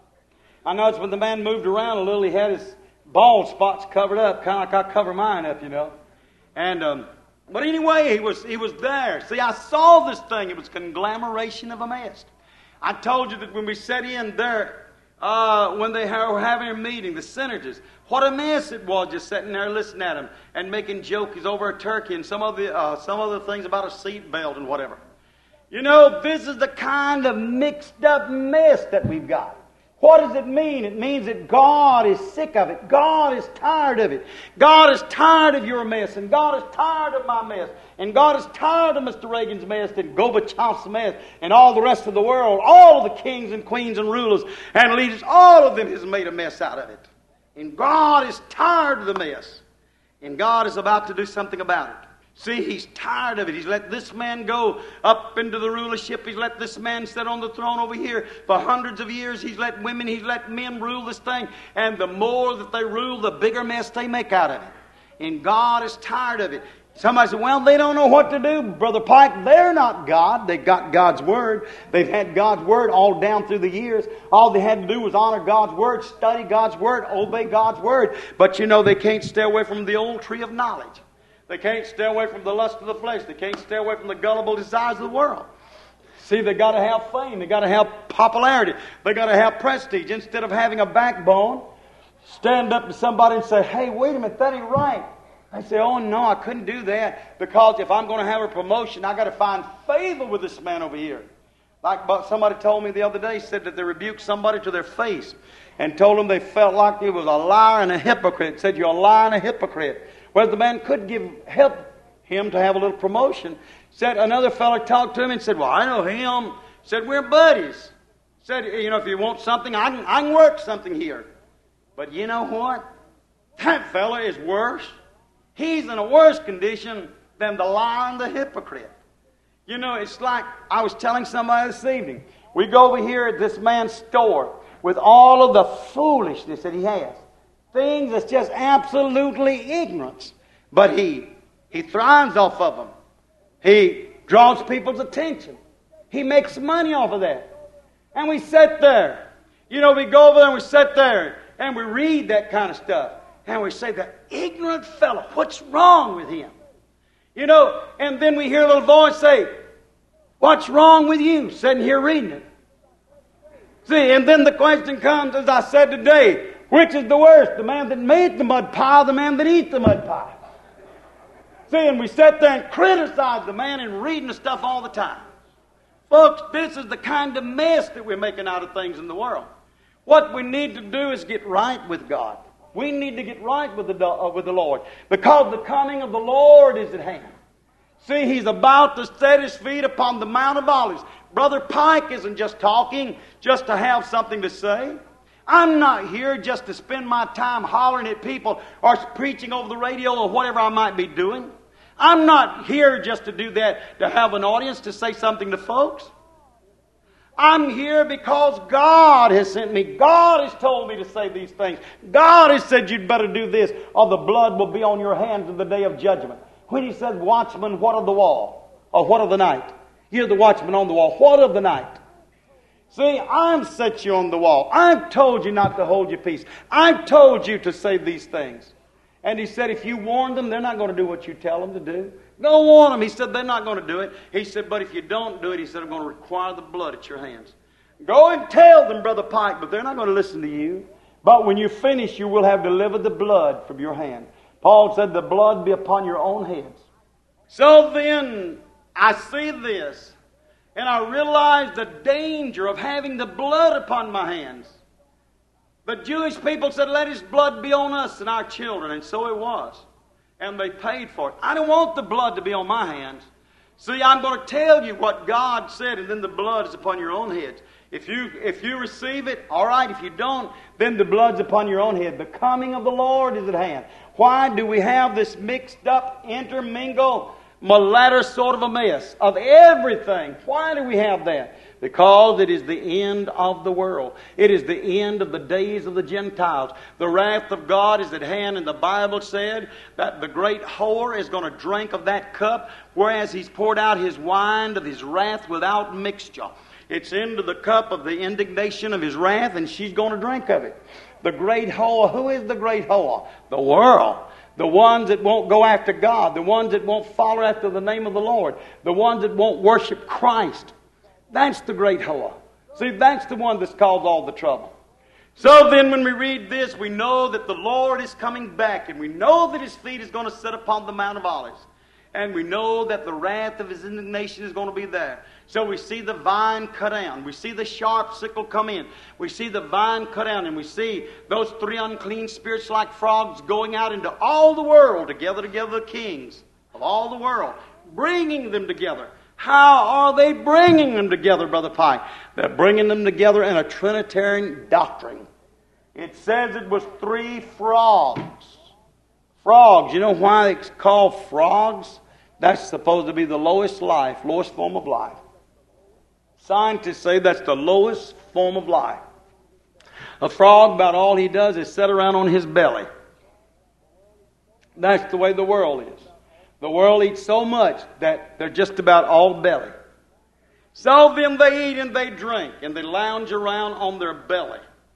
I noticed when the man moved around a little, he had his bald spots covered up, kind of like I cover mine up, you know. And but anyway, he was there. See, I saw this thing. It was conglomeration of a mess. I told you that when we sat in there, when they were having a meeting, the senators, what a mess it was just sitting there listening at them and making jokes over a turkey and some other things about a seat belt and whatever. You know, this is the kind of mixed up mess that we've got. What does it mean? It means that God is sick of it. God is tired of it. God is tired of your mess, and God is tired of my mess, and God is tired of Mr. Reagan's mess and Gorbachev's mess and all the rest of the world. All the kings and queens and rulers and leaders, all of them has made a mess out of it. And God is tired of the mess, and God is about to do something about it. See, He's tired of it. He's let this man go up into the rulership. He's let this man sit on the throne over here for hundreds of years. He's let women, He's let men rule this thing. And the more that they rule, the bigger mess they make out of it. And God is tired of it. Somebody said, well, they don't know what to do, Brother Pike. They're not God. They've got God's Word. They've had God's Word all down through the years. All they had to do was honor God's Word, study God's Word, obey God's Word. But you know, they can't stay away from the old tree of knowledge. They can't stay away from the lust of the flesh. They can't stay away from the gullible desires of the world. See, they got to have fame. They got to have popularity. They got to have prestige. Instead of having a backbone, stand up to somebody and say, hey, wait a minute, that ain't right. I say, oh no, I couldn't do that, because if I'm going to have a promotion, I got to find favor with this man over here. Like somebody told me the other day, said that they rebuked somebody to their face and told them they felt like he was a liar and a hypocrite. Said, you're a liar and a hypocrite. Well, the man could help him to have a little promotion. Said another fellow talked to him and said, well, I know him. Said, we're buddies. Said, you know, if you want something, I can work something here. But you know what? That fellow is worse. He's in a worse condition than the liar and the hypocrite. You know, it's like I was telling somebody this evening. We go over here at this man's store with all of the foolishness that he has. Things that's just absolutely ignorance. But he thrives off of them. He draws people's attention. He makes money off of that. And we sit there. You know, we go over there and we sit there and we read that kind of stuff. And we say, that ignorant fellow, what's wrong with him? You know, and then we hear a little voice say, what's wrong with you sitting here reading it? See, and then the question comes, as I said today, which is the worst, the man that made the mud pie or the man that eats the mud pie? See, and we sit there and criticize the man and reading the stuff all the time. Folks, this is the kind of mess that we're making out of things in the world. What we need to do is get right with God. We need to get right with the Lord, because the coming of the Lord is at hand. See, He's about to set His feet upon the Mount of Olives. Brother Pike isn't just talking just to have something to say. I'm not here just to spend my time hollering at people or preaching over the radio or whatever I might be doing. I'm not here just to do that, to have an audience, to say something to folks. I'm here because God has sent me. God has told me to say these things. God has said you'd better do this, or the blood will be on your hands in the day of judgment. When He said, watchman, what of the wall? Or what of the night? You're the watchman on the wall. What of the night? See, I've set you on the wall. I've told you not to hold your peace. I've told you to say these things. And He said, if you warn them, they're not going to do what you tell them to do. Go warn them. He said, they're not going to do it. He said, but if you don't do it, He said, I'm going to require the blood at your hands. Go and tell them, Brother Pike, but they're not going to listen to you. But when you finish, you will have delivered the blood from your hand. Paul said, the blood be upon your own heads. So then, I see this, and I realize the danger of having the blood upon my hands. The Jewish people said, let His blood be on us and our children, and so it was. And they paid for it. I don't want the blood to be on my hands. See, I'm going to tell you what God said, and then the blood is upon your own heads. If you receive it, all right. If you don't, then the blood's upon your own head. The coming of the Lord is at hand. Why do we have this mixed up, intermingled, mulatto sort of a mess of everything? Why do we have that? Because it is the end of the world. It is the end of the days of the Gentiles. The wrath of God is at hand, and the Bible said that the great whore is going to drink of that cup, whereas He's poured out His wine of His wrath without mixture. It's into the cup of the indignation of His wrath, and she's going to drink of it. The great whore. Who is the great whore? The world. The ones that won't go after God. The ones that won't follow after the name of the Lord. The ones that won't worship Christ. That's the great whore. See, that's the one that's caused all the trouble. So then when we read this, we know that the Lord is coming back, and we know that His feet is going to sit upon the Mount of Olives. And we know that the wrath of His indignation is going to be there. So we see the vine cut down. We see the sharp sickle come in. We see the vine cut down. And we see those three unclean spirits like frogs going out into all the world to gather together the kings of all the world, bringing them together. How are they bringing them together, Brother Pike? They're bringing them together in a Trinitarian doctrine. It says it was three frogs. Frogs. You know why it's called frogs? That's supposed to be the lowest form of life. Scientists say that's the lowest form of life. A frog, about all he does is sit around on his belly. That's the way the world is. The world eats so much that they're just about all belly. So then they eat and they drink and they lounge around on their belly.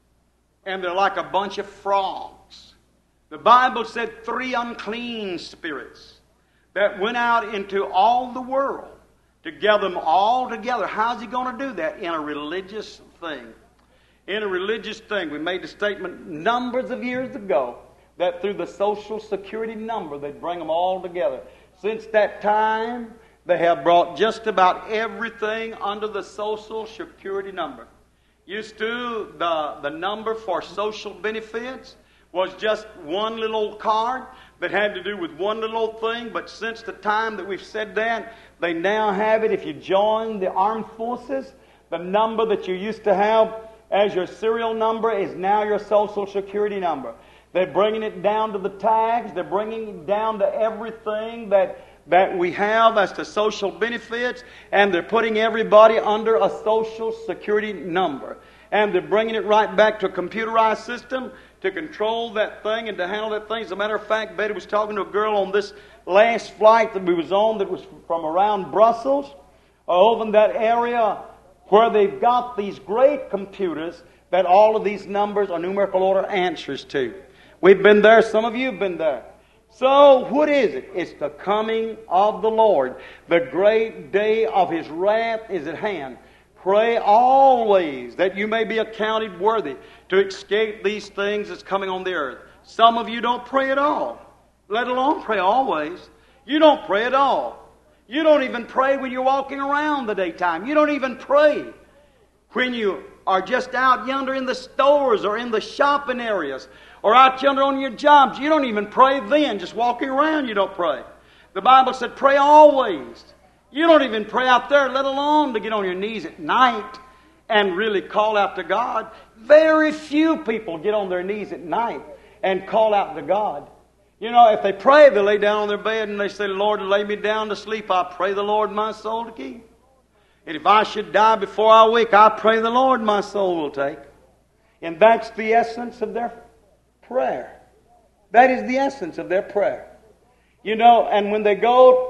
And they're like a bunch of frogs. The Bible said 3 unclean spirits that went out into all the world to gather them all together. How's he going to do that? In a religious thing. In a religious thing. We made the statement numbers of years ago that through the Social Security number they'd bring them all together. Since that time, they have brought just about everything under the Social Security number. Used to, the number for social benefits was just one little card that had to do with one little thing, but since the time that we've said that, they now have it. If you join the armed forces, the number that you used to have as your serial number is now your Social Security number. They're bringing it down to the tags. They're bringing it down to everything that we have as to social benefits, and they're putting everybody under a Social Security number. And they're bringing it right back to a computerized system to control that thing and to handle that thing. As a matter of fact, Betty was talking to a girl on this last flight that we was on that was from around Brussels, over in that area where they've got these great computers that all of these numbers or numerical order answers to. We've been there. Some of you have been there. So, what is it? It's the coming of the Lord. The great day of His wrath is at hand. Pray always that you may be accounted worthy to escape these things that's coming on the earth. Some of you don't pray at all, let alone pray always. You don't pray at all. You don't even pray when you're walking around the daytime. You don't even pray when you are just out yonder in the stores or in the shopping areas or out yonder on your jobs. You don't even pray then. Just walking around, you don't pray. The Bible said pray always. You don't even pray out there, let alone to get on your knees at night and really call out to God. Very few people get on their knees at night and call out to God. You know, if they pray, they lay down on their bed and they say, Lord, lay me down to sleep. I pray the Lord my soul to keep. And if I should die before I wake, I pray the Lord my soul will take. And that's the essence of their prayer. That is the essence of their prayer. You know, and when they go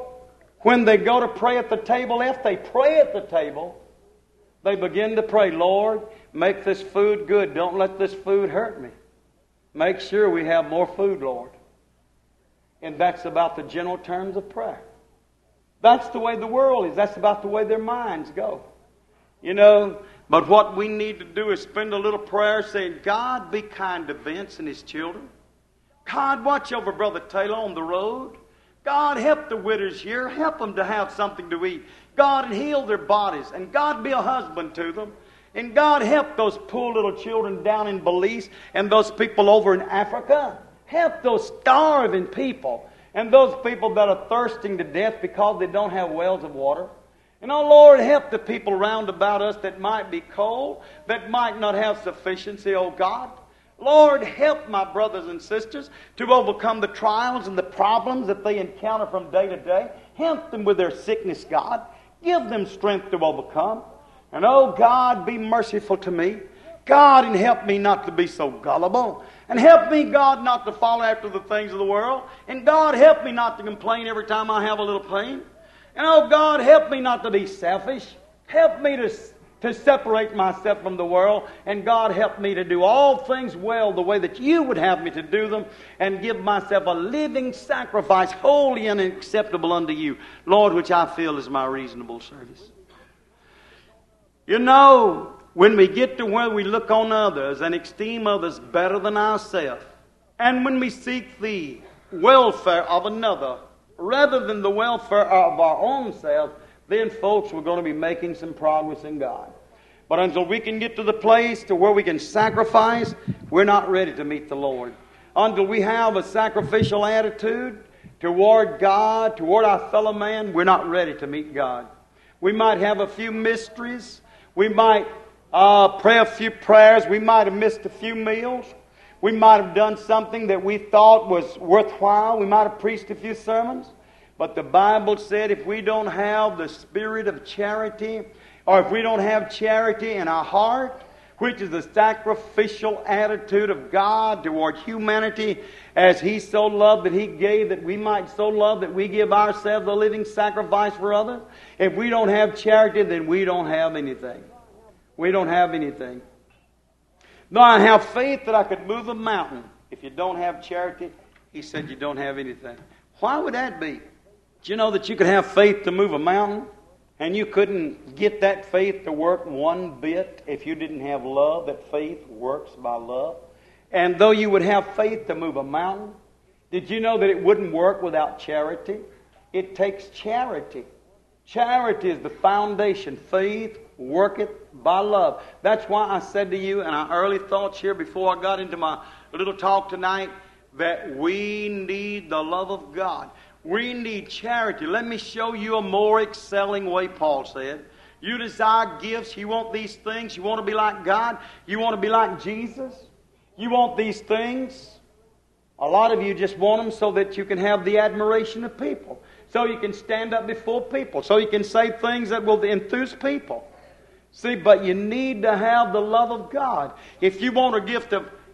to pray at the table, if they pray at the table, they begin to pray, Lord, make this food good. Don't let this food hurt me. Make sure we have more food, Lord. And that's about the general terms of prayer. That's the way the world is. That's about the way their minds go. You know, but what we need to do is spend a little prayer saying, God, be kind to Vince and his children. God, watch over Brother Taylor on the road. God, help the widows here. Help them to have something to eat. God, and heal their bodies. And God, be a husband to them. And God, help those poor little children down in Belize and those people over in Africa. Help those starving people and those people that are thirsting to death because they don't have wells of water. And, oh, Lord, help the people round about us that might be cold, that might not have sufficiency, oh God. Lord, help my brothers and sisters to overcome the trials and the problems that they encounter from day to day. Help them with their sickness, God. Give them strength to overcome. And, oh, God, be merciful to me. God, and help me not to be so gullible. And help me, God, not to follow after the things of the world. And, God, help me not to complain every time I have a little pain. And, oh, God, help me not to be selfish. Help me to separate myself from the world. And, God, help me to do all things well the way that you would have me to do them and give myself a living sacrifice, holy and acceptable unto you, Lord, which I feel is my reasonable service. You know, when we get to where we look on others and esteem others better than ourselves, and when we seek the welfare of another rather than the welfare of our own selves, then, folks, we're going to be making some progress in God. But until we can get to the place to where we can sacrifice, we're not ready to meet the Lord. Until we have a sacrificial attitude toward God, toward our fellow man, we're not ready to meet God. We might have a few mysteries. We might pray a few prayers. We might have missed a few meals. We might have done something that we thought was worthwhile. We might have preached a few sermons. But the Bible said if we don't have the spirit of charity, or if we don't have charity in our heart, which is the sacrificial attitude of God toward humanity, as He so loved that He gave, that we might so love that we give ourselves a living sacrifice for others. If we don't have charity, then we don't have anything. We don't have anything. Though I have faith that I could move a mountain, if you don't have charity, He said you don't have anything. Why would that be? Do you know that you could have faith to move a mountain, and you couldn't get that faith to work one bit if you didn't have love? That faith works by love. And though you would have faith to move a mountain, did you know that it wouldn't work without charity? It takes charity. Charity is the foundation. Faith worketh by love. That's why I said to you in our early thoughts here before I got into my little talk tonight, that we need the love of God. We need charity. Let me show you a more excelling way, Paul said. You desire gifts. You want these things. You want to be like God. You want to be like Jesus. You want these things. A lot of you just want them so that you can have the admiration of people. So you can stand up before people. So you can say things that will enthuse people. See, but you need to have the love of God. If you want a gift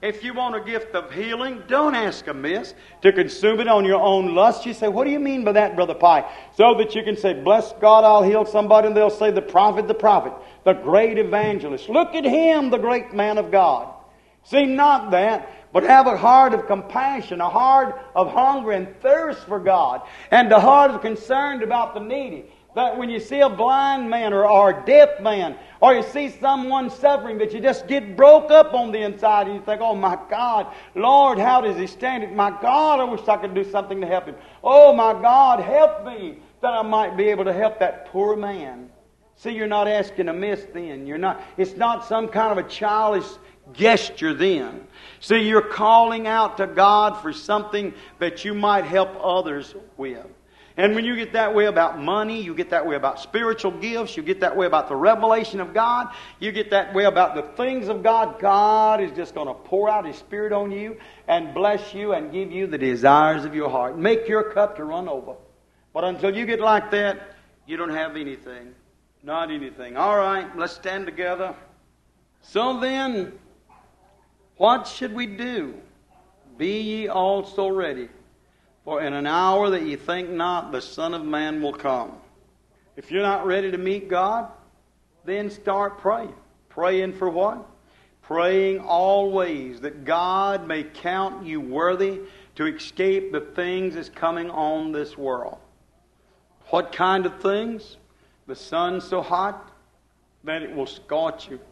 of healing, don't ask amiss to consume it on your own lust. You say, what do you mean by that, Brother Pike? So that you can say, bless God, I'll heal somebody, and they'll say, the prophet, the great evangelist. Look at him, the great man of God. See, not that, but have a heart of compassion, a heart of hunger and thirst for God, and a heart of concern about the needy. That when you see a blind man or a deaf man, or you see someone suffering, that you just get broke up on the inside and you think, oh my God, Lord, how does he stand it? My God, I wish I could do something to help him. Oh my God, help me that I might be able to help that poor man. See, you're not asking amiss then. It's not some kind of a childish gesture then. See, you're calling out to God for something that you might help others with. And when you get that way about money, you get that way about spiritual gifts, you get that way about the revelation of God, you get that way about the things of God, God is just going to pour out His Spirit on you and bless you and give you the desires of your heart. Make your cup to run over. But until you get like that, you don't have anything. Not anything. All right, let's stand together. So then, what should we do? Be ye also ready. For in an hour that ye think not, the Son of Man will come. If you're not ready to meet God, then start praying. Praying for what? Praying always that God may count you worthy to escape the things that's coming on this world. What kind of things? The sun's so hot that it will scorch you.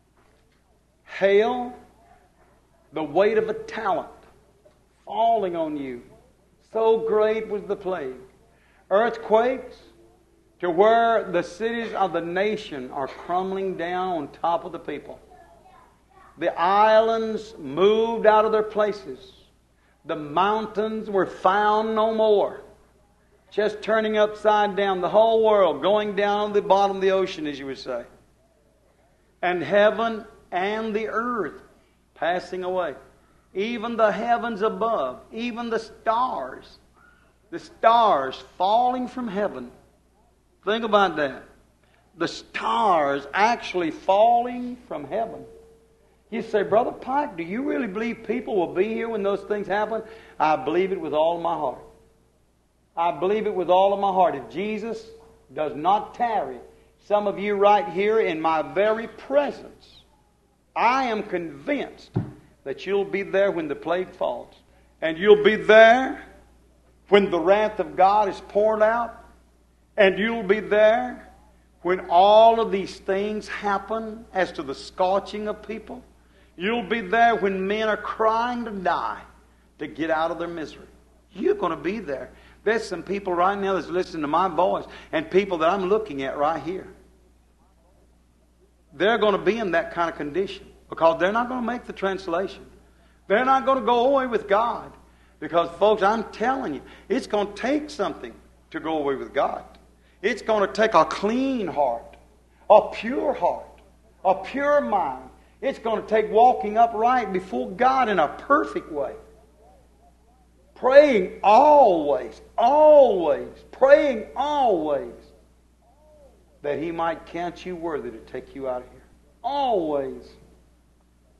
Hail, the weight of a talent falling on you. So great was the plague. Earthquakes to where the cities of the nation are crumbling down on top of the people. The islands moved out of their places. The mountains were found no more. Just turning upside down. The whole world going down to the bottom of the ocean, as you would say. And heaven and the earth passing away. Even the heavens above, even the stars falling from heaven. Think about that. The stars actually falling from heaven. You say, Brother Pike, do you really believe people will be here when those things happen? I believe it with all of my heart. I believe it with all of my heart. If Jesus does not tarry, some of you right here in my very presence, I am convinced that you'll be there when the plague falls. And you'll be there when the wrath of God is poured out. And you'll be there when all of these things happen as to the scorching of people. You'll be there when men are crying to die to get out of their misery. You're going to be there. There's some people right now that's listening to my voice and people that I'm looking at right here. They're going to be in that kind of condition. Because they're not going to make the translation. They're not going to go away with God. Because, folks, I'm telling you, it's going to take something to go away with God. It's going to take a clean heart, a pure mind. It's going to take walking upright before God in a perfect way. Praying always, praying always that He might count you worthy to take you out of here. Always.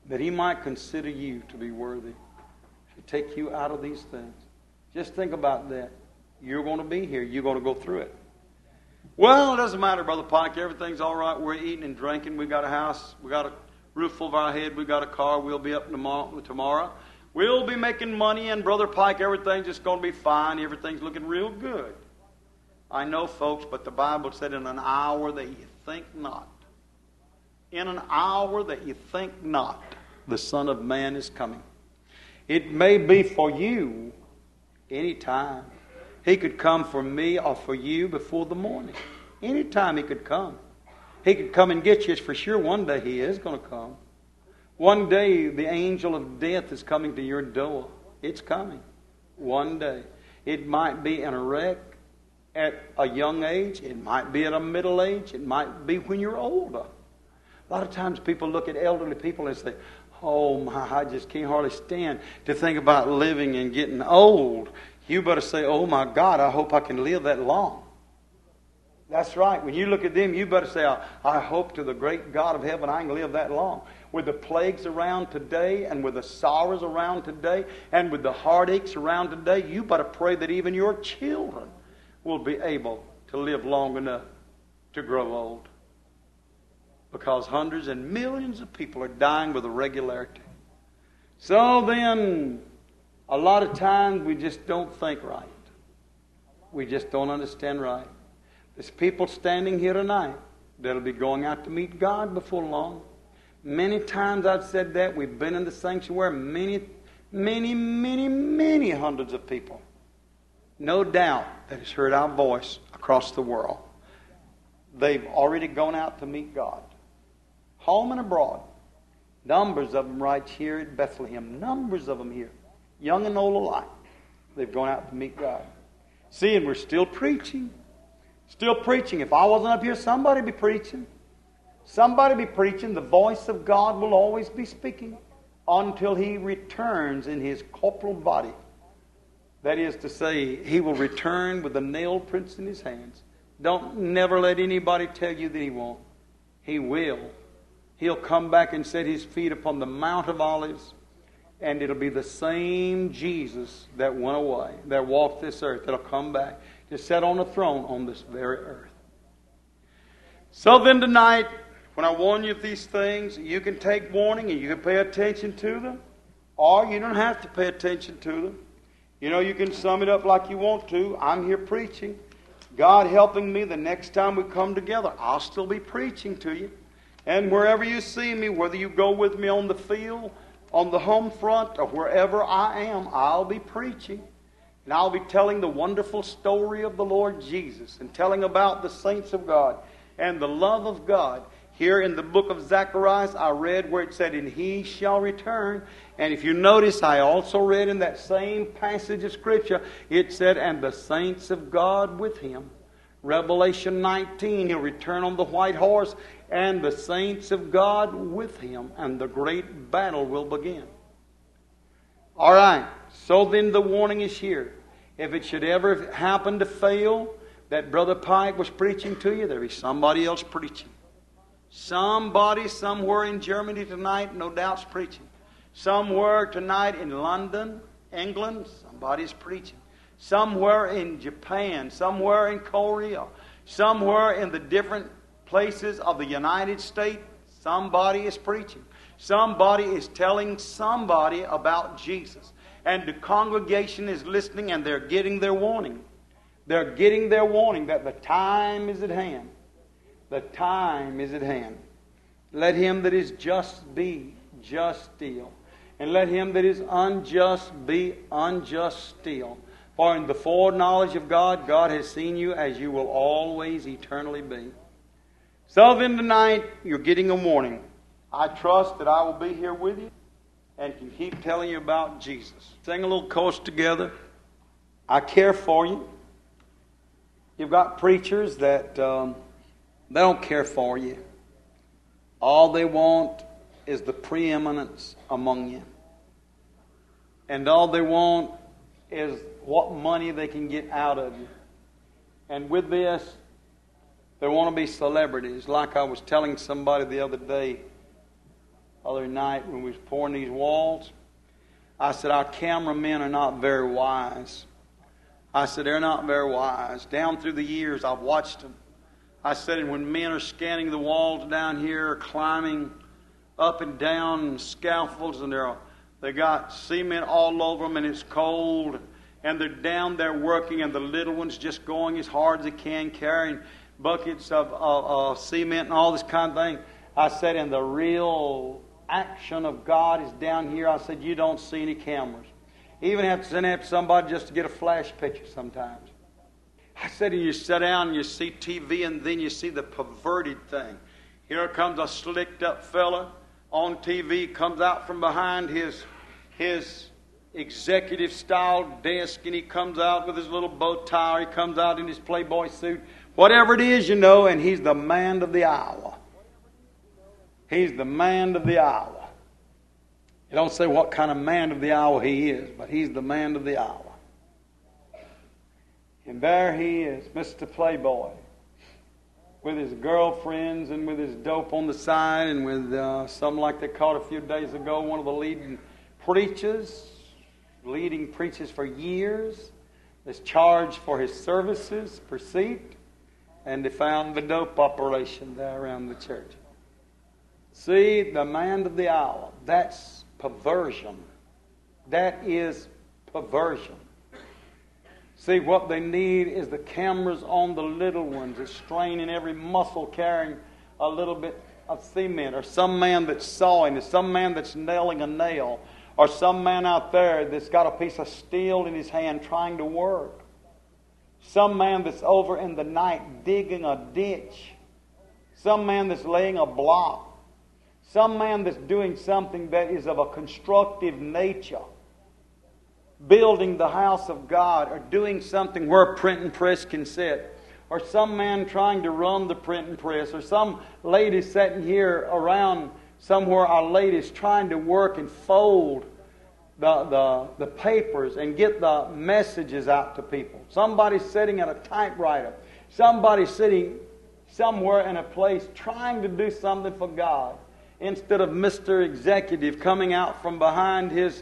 that He might consider you to be worthy to take you out of these things. Just think about that. You're going to be here. You're going to go through it. Well, it doesn't matter, Brother Pike. Everything's all right. We're eating and drinking. We got a house. We got a roof over our head. We got a car. We'll be up tomorrow. We'll be making money. And Brother Pike, everything's just going to be fine. Everything's looking real good. I know, folks, but the Bible said in an hour that you think not. In an hour that you think not, the Son of Man is coming. It may be for you any time. He could come for me or for you before the morning. Anytime He could come. He could come and get you. It's for sure one day He is going to come. One day the angel of death is coming to your door. It's coming. One day. It might be in a wreck at a young age. It might be at a middle age. It might be when you're older. A lot of times people look at elderly people and say, oh my, I just can't hardly stand to think about living and getting old. You better say, oh my God, I hope I can live that long. That's right. When you look at them, you better say, I hope to the great God of heaven I can live that long. With the plagues around today and with the sorrows around today and with the heartaches around today, you better pray that even your children will be able to live long enough to grow old. Because hundreds and millions of people are dying with a regularity. So then, a lot of times we just don't think right. We just don't understand right. There's people standing here tonight that'll be going out to meet God before long. Many times I've said that. We've been in the sanctuary. Many hundreds of people. No doubt that has heard our voice across the world. They've already gone out to meet God. Home and abroad. Numbers of them right here at Bethlehem. Numbers of them here. Young and old alike. They've gone out to meet God. See, and we're still preaching. Still preaching. If I wasn't up here, somebody would be preaching. Somebody would be preaching. The voice of God will always be speaking until He returns in His corporal body. That is to say, He will return with the nail prints in His hands. Don't never let anybody tell you that He won't. He will. He'll come back and set His feet upon the Mount of Olives. And it'll be the same Jesus that went away, that walked this earth, that'll come back to sit on the throne on this very earth. So then tonight, when I warn you of these things, you can take warning and you can pay attention to them, or you don't have to pay attention to them. You know, you can sum it up like you want to. I'm here preaching. God helping me, the next time we come together, I'll still be preaching to you. And wherever you see me, whether you go with me on the field, on the home front, or wherever I am, I'll be preaching. And I'll be telling the wonderful story of the Lord Jesus and telling about the saints of God and the love of God. Here in the book of Zacharias, I read where it said, and He shall return. And if you notice, I also read in that same passage of Scripture, it said, and the saints of God with Him. Revelation 19, He'll return on the white horse, and the saints of God with Him, and the great battle will begin. All right, so then the warning is here. If it should ever happen to fail, that Brother Pike was preaching to you, there'll be somebody else preaching. Somebody somewhere in Germany tonight, no doubt's preaching. Somewhere tonight in London, England, somebody's preaching. Somewhere in Japan, somewhere in Korea, somewhere in the different places of the United States, somebody is preaching. Somebody is telling somebody about Jesus. And the congregation is listening and they're getting their warning. They're getting their warning that the time is at hand. The time is at hand. Let him that is just be just still. And let him that is unjust be unjust still. For in the foreknowledge of God, God has seen you as you will always eternally be. So then tonight, you're getting a warning. I trust that I will be here with you and can keep telling you about Jesus. Sing a little chorus together. I care for you. You've got preachers that they don't care for you. All they want is the preeminence among you. And all they want is what money they can get out of you. And with this, they want to be celebrities. Like I was telling somebody the other day, other night when we was pouring these walls. I said, our cameramen are not very wise. I said, they're not very wise. Down through the years, I've watched them. I said, and when men are scanning the walls down here, climbing up and down scaffolds, and they got cement all over them, and it's cold, and they're down there working, and the little ones just going as hard as they can, carrying buckets of cement and all this kind of thing. I said, and the real action of God is down here. I said, you don't see any cameras. Even have to send after somebody just to get a flash picture sometimes. I said, and you sit down and you see TV, and then you see the perverted thing. Here comes a slicked up fella on TV, comes out from behind his executive style desk, and he comes out with his little bow tie, or he comes out in his Playboy suit, whatever it is, and he's the man of the hour. He's the man of the hour. You don't say what kind of man of the hour he is, but he's the man of the hour. And there he is, Mr. Playboy, with his girlfriends and with his dope on the side, and with something like they caught a few days ago, one of the leading preachers for years, is charged for his services per seat, and they found the dope operation there around the church. See, the man of the hour, that's perversion. That is perversion. See, what they need is the cameras on the little ones. It's straining every muscle carrying a little bit of cement. Or some man that's sawing. Or some man that's nailing a nail. Or some man out there that's got a piece of steel in his hand trying to work. Some man that's over in the night digging a ditch. Some man that's laying a block. Some man that's doing something that is of a constructive nature. Building the house of God, or doing something where a printing press can sit. Or some man trying to run the printing press. Or some lady sitting here around somewhere, our ladies trying to work and fold the papers and get the messages out to people. Somebody sitting at a typewriter. Somebody sitting somewhere in a place trying to do something for God. Instead of Mr. Executive coming out from behind his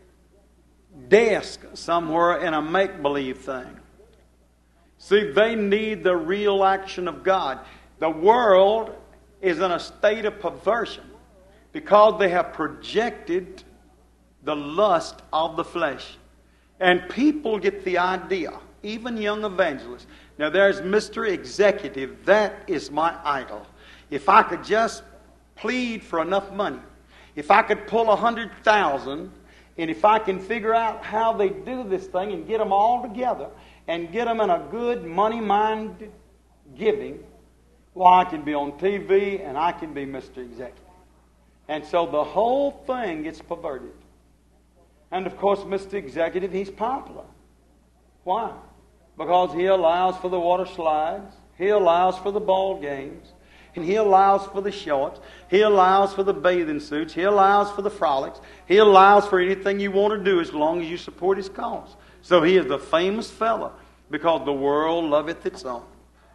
desk somewhere in a make-believe thing. See, they need the real action of God. The world is in a state of perversion because they have projected the lust of the flesh. And people get the idea, even young evangelists. Now there's Mr. Executive, that is my idol. If I could just plead for enough money, if I could pull 100,000, and if I can figure out how they do this thing and get them all together and get them in a good money-minded giving, well, I can be on TV and I can be Mr. Executive. And so the whole thing gets perverted. And of course, Mr. Executive, he's popular. Why? Because he allows for the water slides. He allows for the ball games. And he allows for the shorts. He allows for the bathing suits. He allows for the frolics. He allows for anything you want to do as long as you support his cause. So he is the famous fellow because the world loveth its own.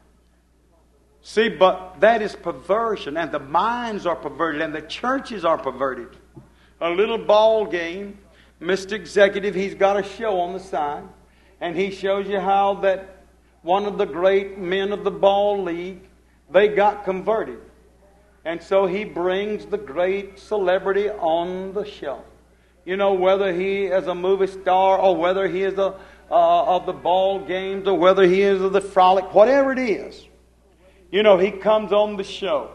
See, but that is perversion, and the minds are perverted, and the churches are perverted. A little ball game, Mr. Executive, he's got a show on the side, and he shows you how that one of the great men of the ball league, they got converted. And so he brings the great celebrity on the show. You know, whether he is a movie star or whether he is of the ball games or whether he is of the frolic, whatever it is. You know, he comes on the show.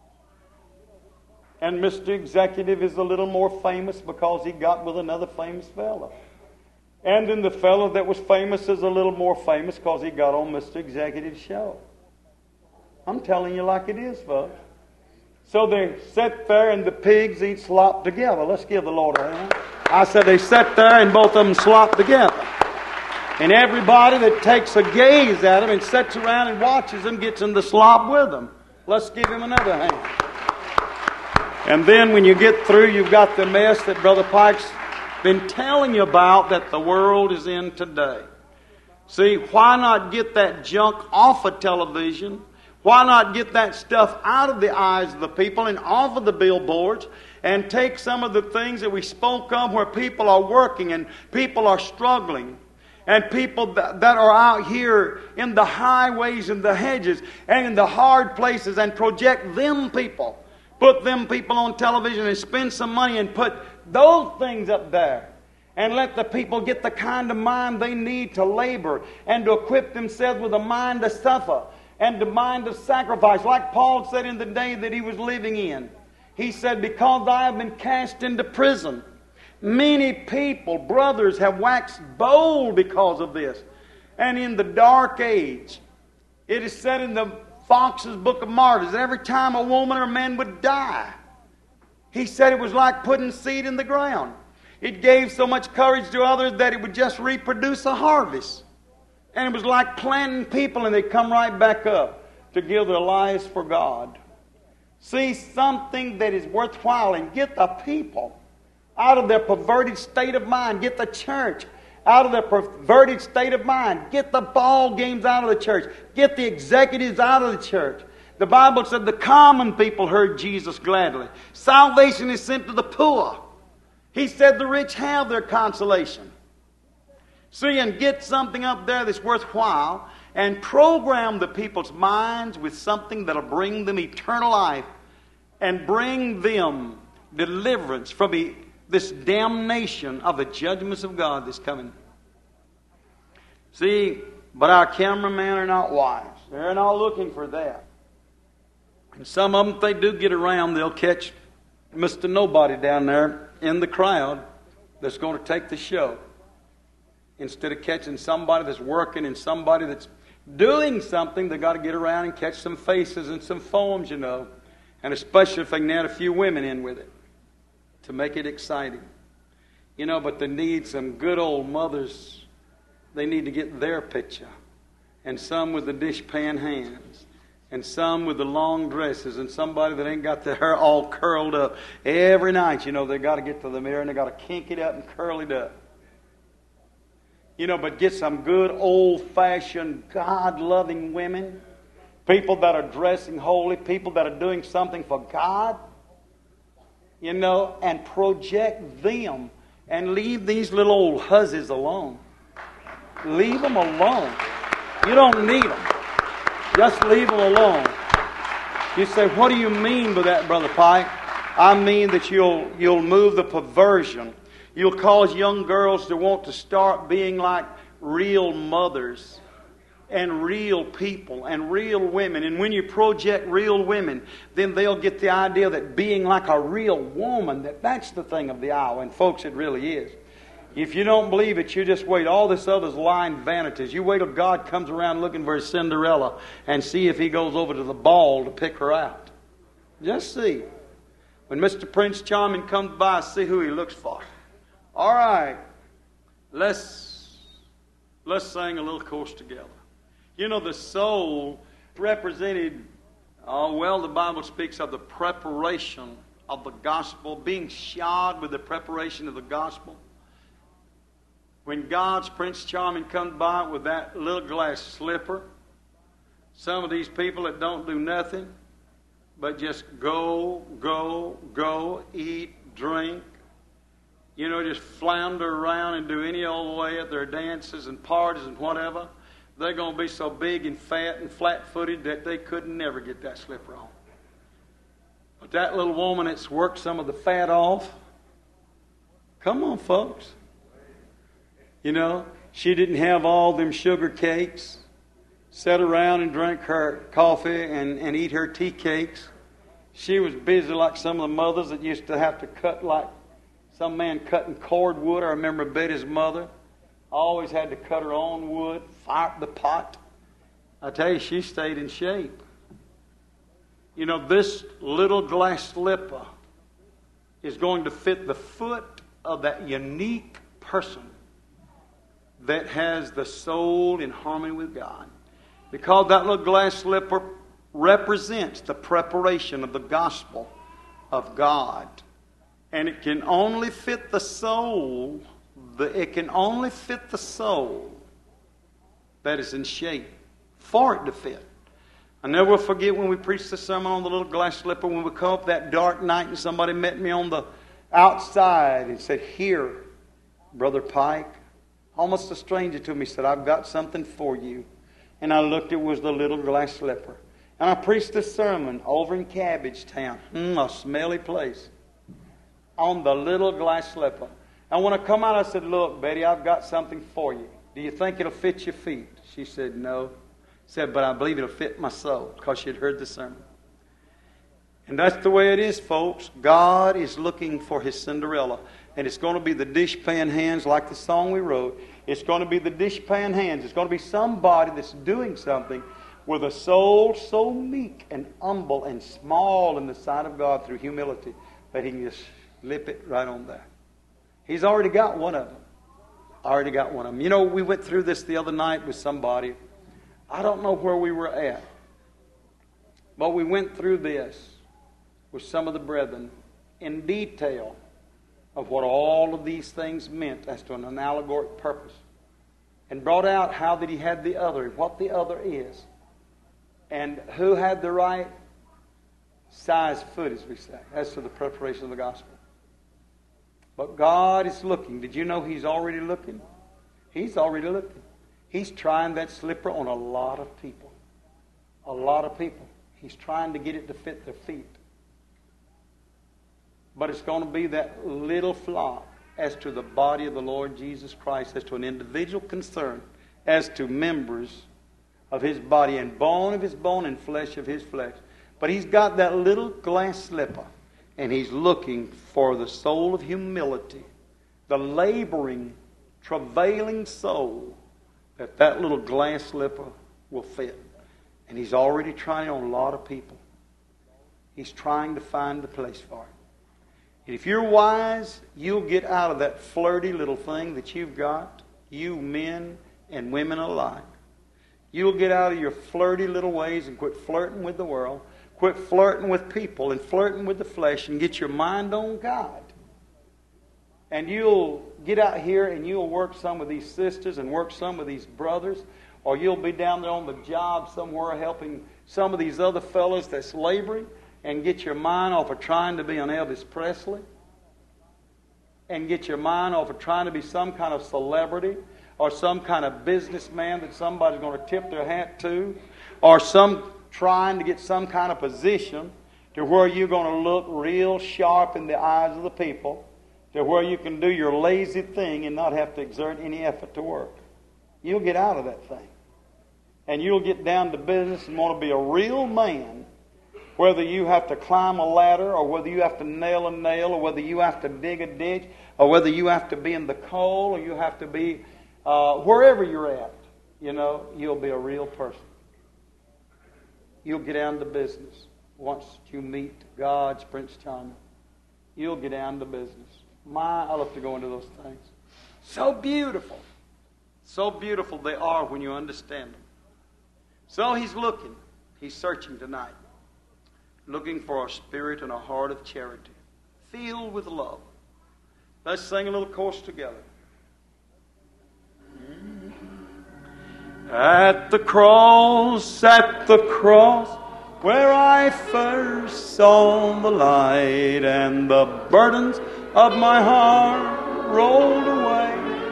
And Mr. Executive is a little more famous because he got with another famous fellow. And then the fellow that was famous is a little more famous because he got on Mr. Executive's show. I'm telling you like it is, folks. So they sat there and the pigs eat slop together. Let's give the Lord a hand. I said they sat there and both of them slopped together. And everybody that takes a gaze at them and sits around and watches them gets in the slop with them. Let's give him another hand. And then when you get through, you've got the mess that Brother Pike's been telling you about that the world is in today. See, why not get that junk off of television? Why not get that stuff out of the eyes of the people and off of the billboards and take some of the things that we spoke of where people are working and people are struggling, and people that are out here in the highways and the hedges and in the hard places, and project them people. Put them people on television and spend some money and put those things up there. And let the people get the kind of mind they need to labor and to equip themselves with a mind to suffer and the mind of sacrifice. Like Paul said in the day that he was living in. He said, because I have been cast into prison, many people, brothers, have waxed bold because of this. And in the dark age, it is said in the Fox's Book of Martyrs that every time a woman or man would die, he said it was like putting seed in the ground. It gave so much courage to others that it would just reproduce a harvest. And it was like planting people and they'd come right back up to give their lives for God. See something that is worthwhile and get the people out of their perverted state of mind. Get the church out of their perverted state of mind. Get the ball games out of the church. Get the executives out of the church. The Bible said the common people heard Jesus gladly. Salvation is sent to the poor. He said the rich have their consolation. See, and get something up there that's worthwhile and program the people's minds with something that'll bring them eternal life and bring them deliverance from this damnation of the judgments of God that's coming. See, but our cameramen are not wise. They're not looking for that. And some of them, if they do get around, they'll catch Mr. Nobody down there in the crowd that's going to take the show. Instead of catching somebody that's working and somebody that's doing something, they've got to get around and catch some faces and some forms, you know. And especially if they can add a few women in with it to make it exciting. You know, but they need some good old mothers. They need to get their picture. And some with the dishpan hands. And some with the long dresses, and somebody that ain't got their hair all curled up. Every night, you know, they got to get to the mirror and they got to kink it up and curl it up. You know, but get some good old-fashioned, God-loving women. People that are dressing holy, people that are doing something for God. You know, and project them. And leave these little old hussies alone. Leave them alone. You don't need them. Just leave them alone. You say, what do you mean by that, Brother Pike? I mean that you'll move the perversion. You'll cause young girls to want to start being like real mothers and real people and real women. And when you project real women, then they'll get the idea that being like a real woman, that's the thing of the hour. And folks, it really is. If you don't believe it, you just wait. All this other's lying vanities. You wait till God comes around looking for his Cinderella and see if he goes over to the ball to pick her out. Just see. When Mr. Prince Charming comes by, see who he looks for. All right. Let's sing a little chorus together. You know, the soul represented, the Bible speaks of the preparation of the gospel, being shod with the preparation of the gospel. When God's Prince Charming comes by with that little glass slipper, some of these people that don't do nothing but just go, eat, drink, you know, just flounder around and do any old way at their dances and parties and whatever, they're going to be so big and fat and flat-footed that they could never get that slipper on. But that little woman that's worked some of the fat off, come on, folks. You know, she didn't have all them sugar cakes, sat around and drank her coffee and eat her tea cakes. She was busy like some of the mothers that used to have to cut like some man cutting cordwood. I remember Betty's mother always had to cut her own wood, fire up the pot. I tell you, she stayed in shape. You know, this little glass slipper is going to fit the foot of that unique person that has the soul in harmony with God. Because that little glass slipper represents the preparation of the gospel of God. And it can only fit the soul, it can only fit the soul that is in shape for it to fit. I never will forget when we preached the sermon on the little glass slipper, when we come up that dark night and somebody met me on the outside and said, "Here, Brother Pike," almost a stranger to me, said, "I've got something for you." And I looked, it was the little glass slipper. And I preached a sermon over in Cabbagetown, a smelly place, on the little glass slipper. And when I come out, I said, "Look, Betty, I've got something for you. Do you think it'll fit your feet?" She said, "No." I said, "But I believe it'll fit my soul," because she had heard the sermon. And that's the way it is, folks. God is looking for His Cinderella. And it's going to be the dishpan hands, like the song we wrote. It's going to be the dishpan hands. It's going to be somebody that's doing something with a soul so meek and humble and small in the sight of God through humility that He can just slip it right on there. He's already got one of them. Already got one of them. You know, we went through this the other night with somebody. I don't know where we were at, but we went through this with some of the brethren in detail of what all of these things meant as to an allegoric purpose, and brought out how that He had the other, what the other is, and who had the right size foot, as we say, as to the preparation of the gospel. But God is looking. Did you know He's already looking? He's already looking. He's trying that slipper on a lot of people. A lot of people. He's trying to get it to fit their feet. But it's going to be that little flock as to the body of the Lord Jesus Christ, as to an individual concern, as to members of His body, and bone of His bone and flesh of His flesh. But He's got that little glass slipper, and He's looking for the soul of humility, the laboring, travailing soul that little glass slipper will fit. And He's already trying on a lot of people. He's trying to find the place for it. And if you're wise, you'll get out of that flirty little thing that you've got, you men and women alike. You'll get out of your flirty little ways and quit flirting with the world, quit flirting with people and flirting with the flesh, and get your mind on God. And you'll get out here and you'll work some with these sisters and work some with these brothers, or you'll be down there on the job somewhere helping some of these other fellows that's laboring, and get your mind off of trying to be an Elvis Presley, and get your mind off of trying to be some kind of celebrity or some kind of businessman that somebody's going to tip their hat to, or some trying to get some kind of position to where you're going to look real sharp in the eyes of the people, to where you can do your lazy thing and not have to exert any effort to work. You'll get out of that thing. And you'll get down to business and want to be a real man, whether you have to climb a ladder, or whether you have to nail a nail, or whether you have to dig a ditch, or whether you have to be in the coal, or you have to be wherever you're at. You know, you'll be a real person. You'll get down to business. Once you meet God's Prince Charming, you'll get down to business. I love to go into those things. So beautiful. So beautiful they are when you understand them. So He's looking. He's searching tonight. Looking for a spirit and a heart of charity, filled with love. Let's sing a little chorus together. At the cross, where I first saw the light, and the burdens of my heart rolled away.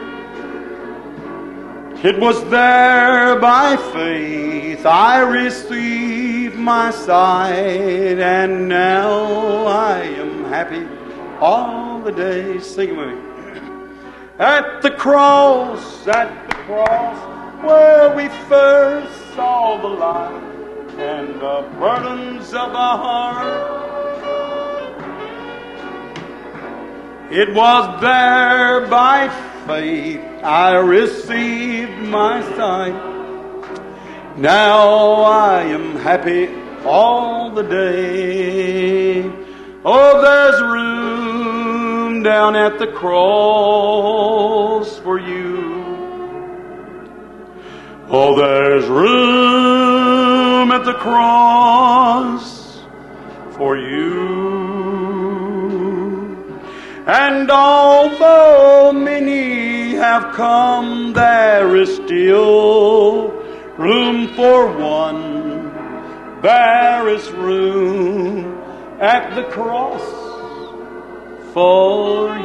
It was there by faith I received my sight, and now I am happy all the day. Sing it with me. At the cross, where we first saw the light, and the burdens of our heart. It was there by faith I received my sight. Now I am happy all the day. Oh, there's room down at the cross for you. Oh, there's room at the cross for you. And although many have come, there is still room for one There is room at the cross for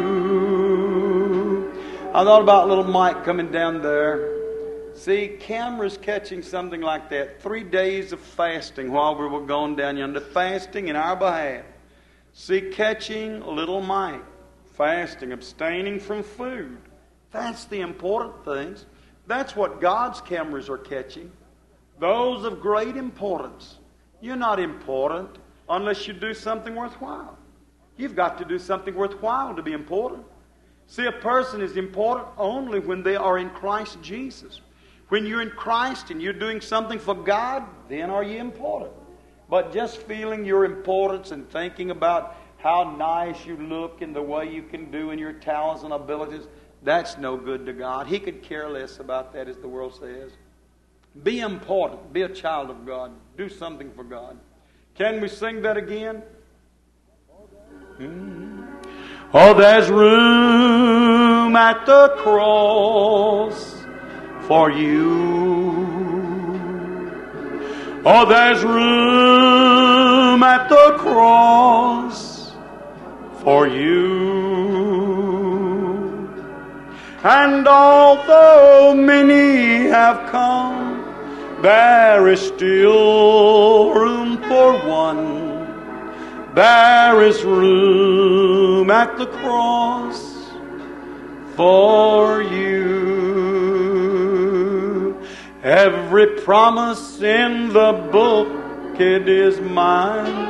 you. I thought about little Mike coming down there. See, cameras catching something like that. 3 days of fasting while we were going down yonder, fasting in our behalf. See, catching little Mike, fasting, abstaining from food. That's the important things. That's what God's cameras are catching. Those of great importance. You're not important unless you do something worthwhile. You've got to do something worthwhile to be important. See, a person is important only when they are in Christ Jesus. When you're in Christ and you're doing something for God, then are you important. But just feeling your importance and thinking about how nice you look and the way you can do and your talents and abilities, that's no good to God. He could care less about that, as the world says. Be important. Be a child of God. Do something for God. Can we sing that again? Oh, there's room at the cross for you. Oh, there's room at the cross for you. And although many have come, there is still room for one. There is room at the cross for you. Every promise in the book, it is mine.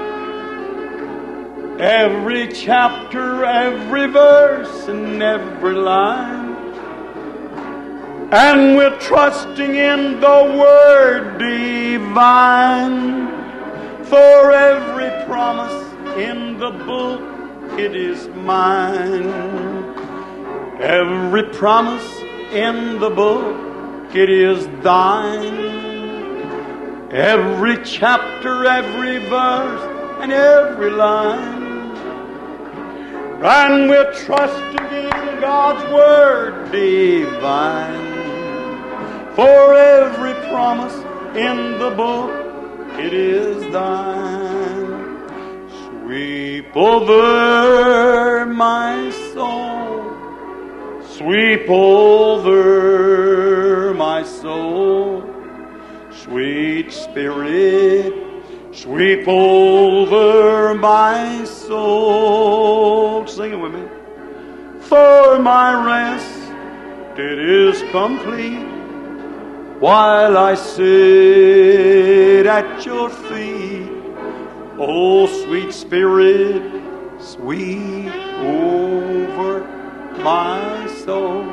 Every chapter, every verse, and every line. And we're trusting in the Word divine. For every promise in the book, it is mine. Every promise in the book, it is thine. Every chapter, every verse, and every line. And we're trusting in God's Word divine. For every promise in the book, it is thine. Sweep over my soul. Sweep over my soul. Sweet Spirit, sweep over my soul. Sing it with me. For my rest, it is complete while I sit at your feet. Oh, sweet Spirit, sweep over my soul.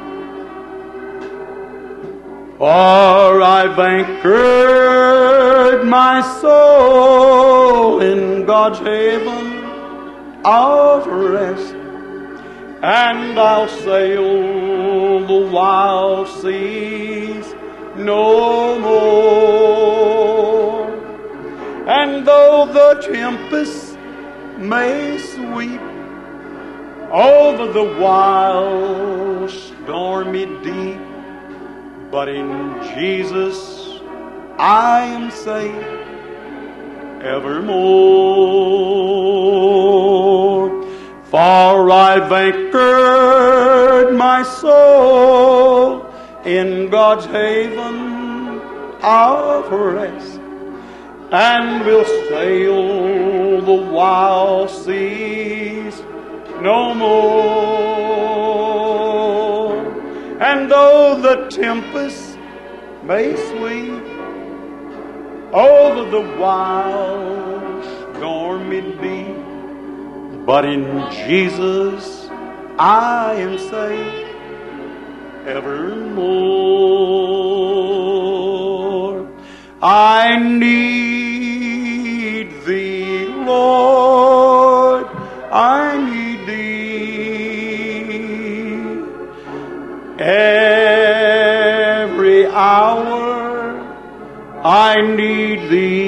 For I've anchored my soul in God's haven of rest, and I'll sail the wild seas no more. And though the tempest may sweep over the wild stormy deep, but in Jesus I am safe evermore. For I've anchored my soul in God's haven of rest, and will sail the wild seas no more. And though the tempest may sweep over the wild stormy deep, but in Jesus I am safe evermore. I need thee, Lord, I need thee every hour. I need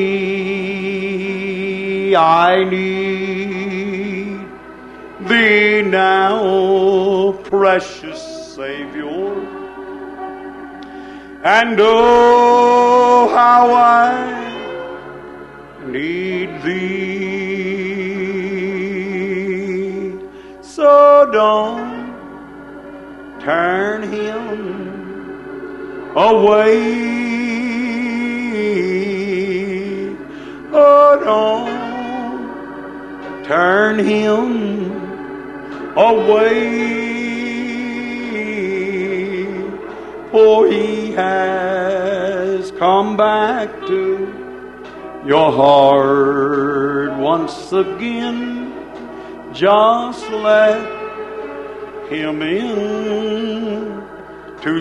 thee, I need thee now, precious Savior. And oh, how I Thee. So don't turn Him away. Oh, don't turn Him away. For He has come back to your heart once again. Just let Him in to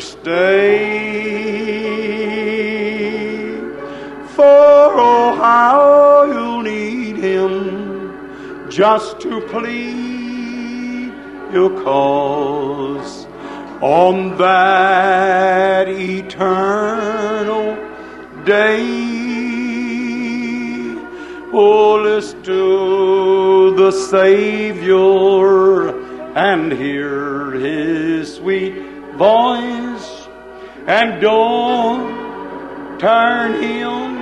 stay. For oh, how you'll need Him just to plead your cause on that eternal day. Oh, listen to the Savior and hear His sweet voice, and don't turn Him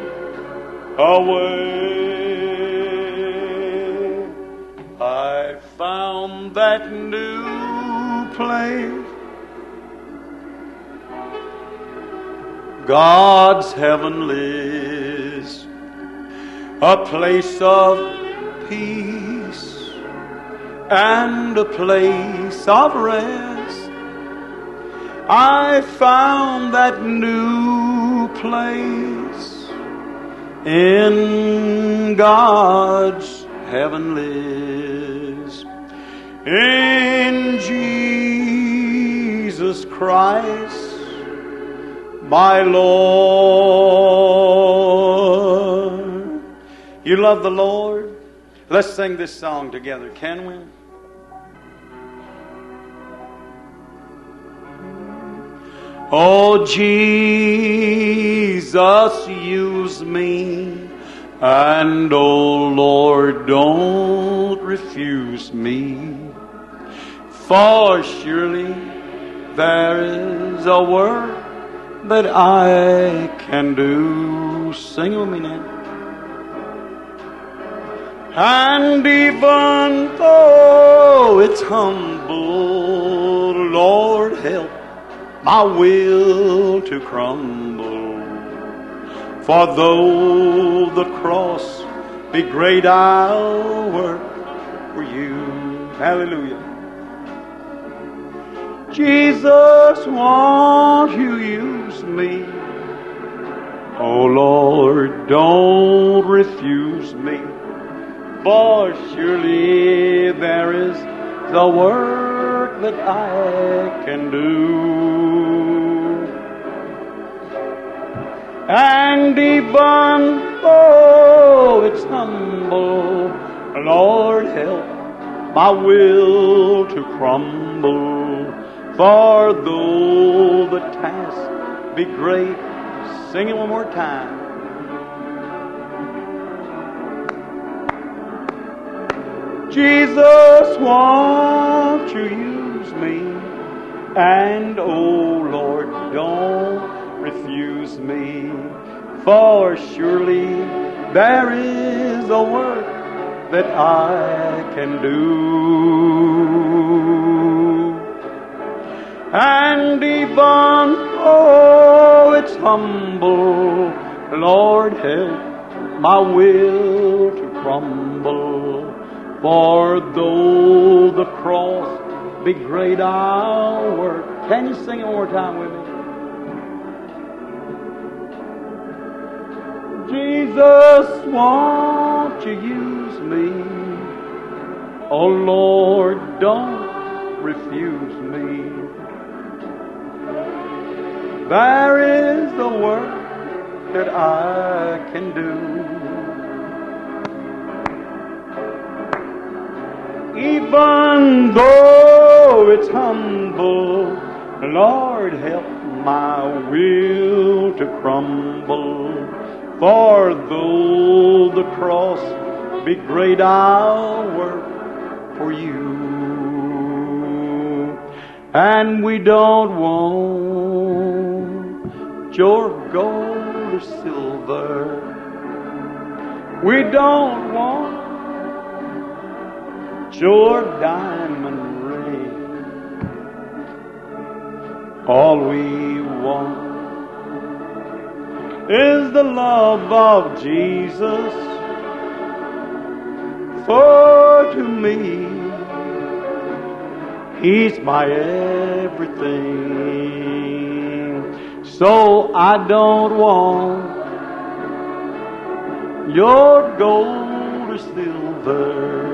away. I found that new place, God's heavenlies, a place of peace and a place of rest. I found that new place in God's heavenlies, in Jesus Christ, my Lord. You love the Lord? Let's sing this song together, can we? Oh, Jesus, use me, and oh, Lord, don't refuse me. For surely there is a work that I can do. Sing with me now. And even though it's humble, Lord, help my will to crumble. For though the cross be great, I'll work for you. Hallelujah. Jesus, won't you use me? Oh Lord, don't refuse me. For surely there is the work that I can do. And even though it's humble, Lord, help my will to crumble. For though the task be great, sing it one more time. Jesus, won't you use me? And oh Lord, don't refuse me. For surely there is a work that I can do. And even though it's humble, Lord, help my will to crumble. For though the cross be great, I'll work. Can you sing it one more time with me? Jesus, won't you use me? Oh Lord, don't refuse me. There is the work that I can do. Even though it's humble, Lord, help my will to crumble. For though the cross be great, I'll work for you. And we don't want your gold or silver. We don't want your diamond ring. All we want is the love of Jesus. For to me, He's my everything. So I don't want your gold or silver.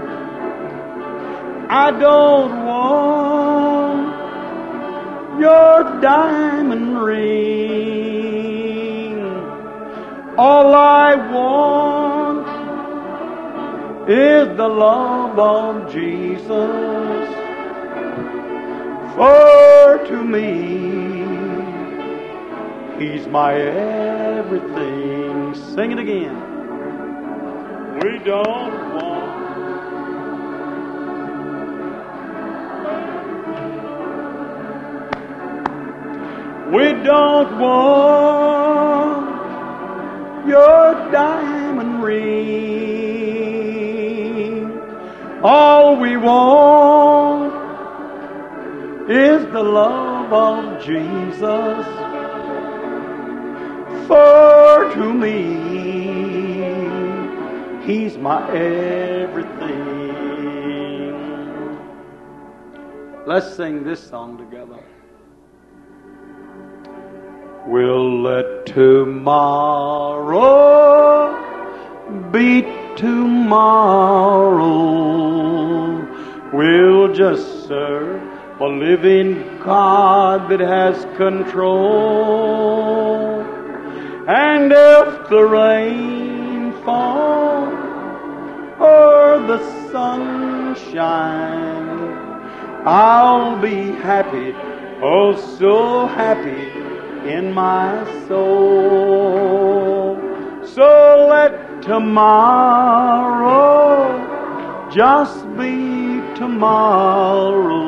I don't want your diamond ring. All I want is the love of Jesus. For to me, He's my everything. Sing it again. We don't want your diamond ring. All we want is the love of Jesus. For to me, He's my everything. Let's sing this song together. We'll let tomorrow be tomorrow. We'll just serve a living God that has control. And if the rain falls or the sun shines, I'll be happy, oh so happy in my soul. So let tomorrow just be tomorrow.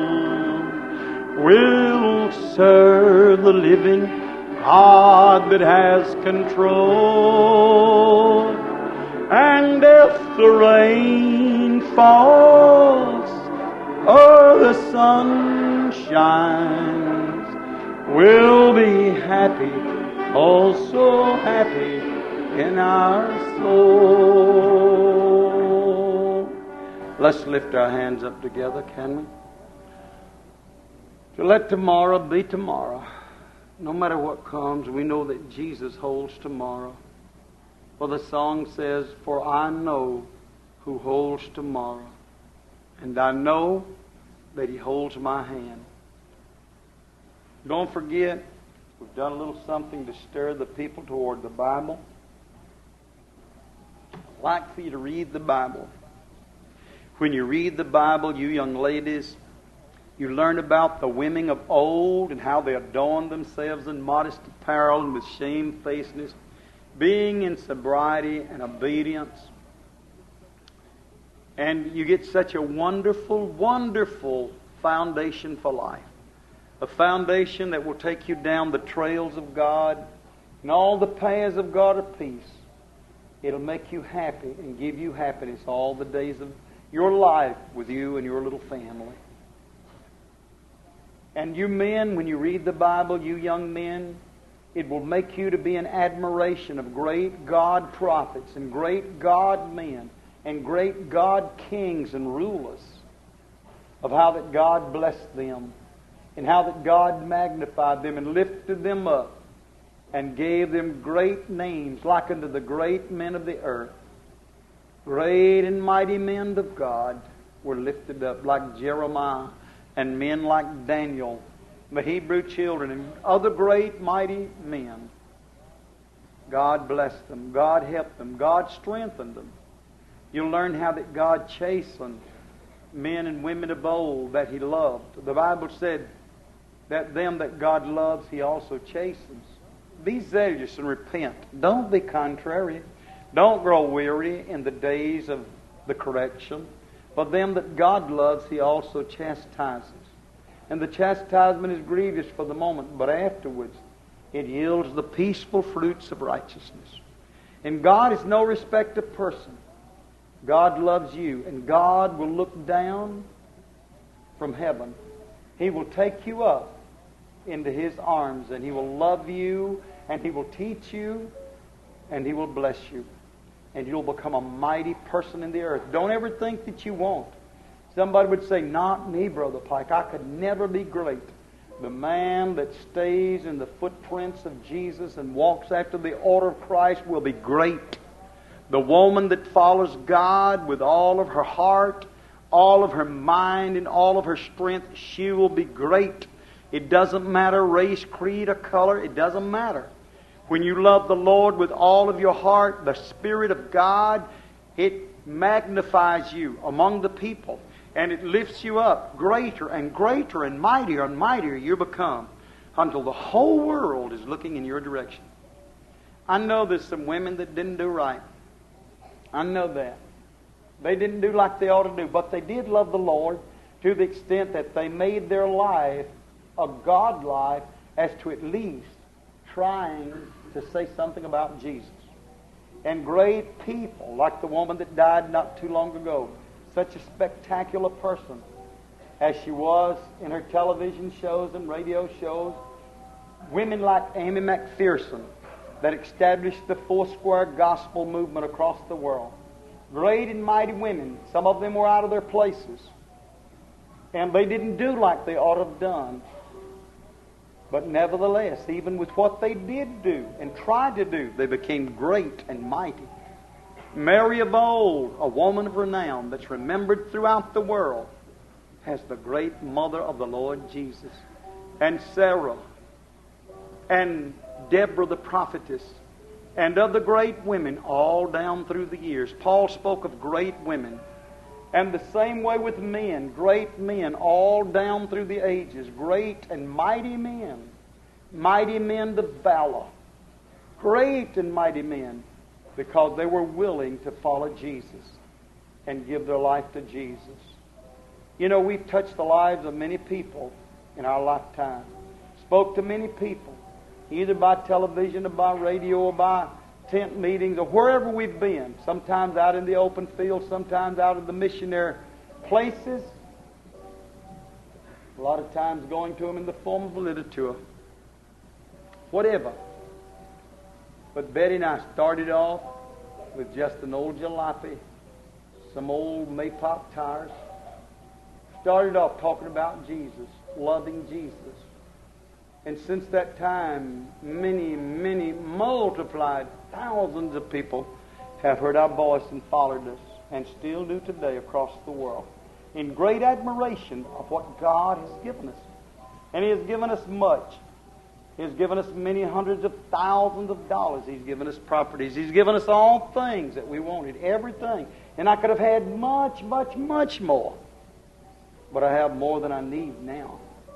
We'll serve the living God that has control. And if the rain falls or the sun shines, we'll be happy, oh so happy in our soul. Let's lift our hands up together, can we? To let tomorrow be tomorrow. No matter what comes, we know that Jesus holds tomorrow. For the song says, for I know who holds tomorrow, and I know that He holds my hand. Don't forget, we've done a little something to stir the people toward the Bible. I'd like for you to read the Bible. When you read the Bible, you young ladies, you learn about the women of old and how they adorned themselves in modest apparel and with shamefacedness, being in sobriety and obedience. And you get such a wonderful, wonderful foundation for life. A foundation that will take you down the trails of God and all the paths of God of peace. It'll make you happy and give you happiness all the days of your life with you and your little family. And you men, when you read the Bible, you young men, it will make you to be in admiration of great God prophets and great God men and great God kings and rulers, of how that God blessed them and how that God magnified them and lifted them up and gave them great names like unto the great men of the earth. Great and mighty men of God were lifted up, like Jeremiah and men like Daniel, the Hebrew children, and other great mighty men. God blessed them. God helped them. God strengthened them. You'll learn how that God chastened men and women of old that He loved. The Bible said that them that God loves, He also chastens. Be zealous and repent. Don't be contrary. Don't grow weary in the days of the correction. But them that God loves, He also chastises. And the chastisement is grievous for the moment, but afterwards it yields the peaceful fruits of righteousness. And God is no respecter of person. God loves you, and God will look down from heaven. He will take you up into His arms, and He will love you, and He will teach you, and He will bless you. And you'll become a mighty person in the earth. Don't ever think that you won't. Somebody would say, not me, Brother Pike. I could never be great. The man that stays in the footprints of Jesus and walks after the order of Christ will be great. The woman that follows God with all of her heart, all of her mind, and all of her strength, she will be great. It doesn't matter race, creed, or color. It doesn't matter. When you love the Lord with all of your heart, the Spirit of God, it magnifies you among the people. And it lifts you up greater and greater and mightier you become until the whole world is looking in your direction. I know there's some women that didn't do right. I know that. They didn't do like they ought to do, but they did love the Lord to the extent that they made their life a God life as to at least trying to say something about Jesus. And great people, like the woman that died not too long ago, such a spectacular person as she was in her television shows and radio shows. Women like Amy McPherson that established the Foursquare gospel movement across the world. Great and mighty women. Some of them were out of their places. And they didn't do like they ought to have done. But nevertheless, even with what they did do and tried to do, they became great and mighty. Mary of old, a woman of renown that's remembered throughout the world, as the great mother of the Lord Jesus. And Sarah, and Deborah the prophetess, and other great women all down through the years. Paul spoke of great women. And the same way with men, great men all down through the ages, great and mighty men of valor, great and mighty men, because they were willing to follow Jesus and give their life to Jesus. You know, we've touched the lives of many people in our lifetime. Spoke to many people, either by television or by radio or by tent meetings or wherever we've been. Sometimes out in the open field, sometimes out of the missionary places. A lot of times going to them in the form of literature. Whatever. But Betty and I started off with just an old jalopy, some old Maypop tires. Started off talking about Jesus, loving Jesus. And since that time, many, multiplied thousands of people have heard our voice and followed us, and still do today across the world, in great admiration of what God has given us. And He has given us much. He has given us many hundreds of thousands of dollars. He's given us properties. He's given us all things that we wanted, everything. And I could have had much more. But I have more than I need now.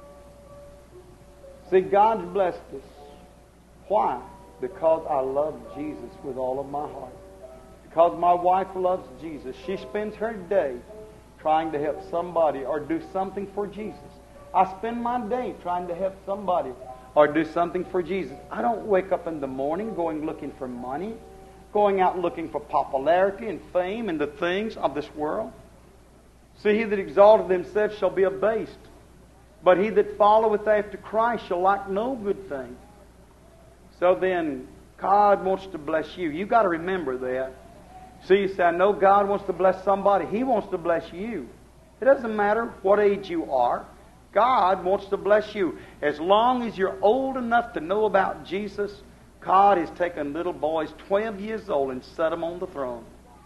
See, God's blessed us. Why? Because I love Jesus with all of my heart. Because my wife loves Jesus. She spends her day trying to help somebody or do something for Jesus. I spend my day trying to help somebody or do something for Jesus. I don't wake up in the morning going looking for money, going out looking for popularity and fame and the things of this world. See, he that exalteth himself shall be abased, but he that followeth after Christ shall lack no good thing. So then, God wants to bless you. You've got to remember that. See, you say, I know God wants to bless somebody. He wants to bless you. It doesn't matter what age you are. God wants to bless you. As long as you're old enough to know about Jesus, God has taken little boys 12 years old and set them on the throne.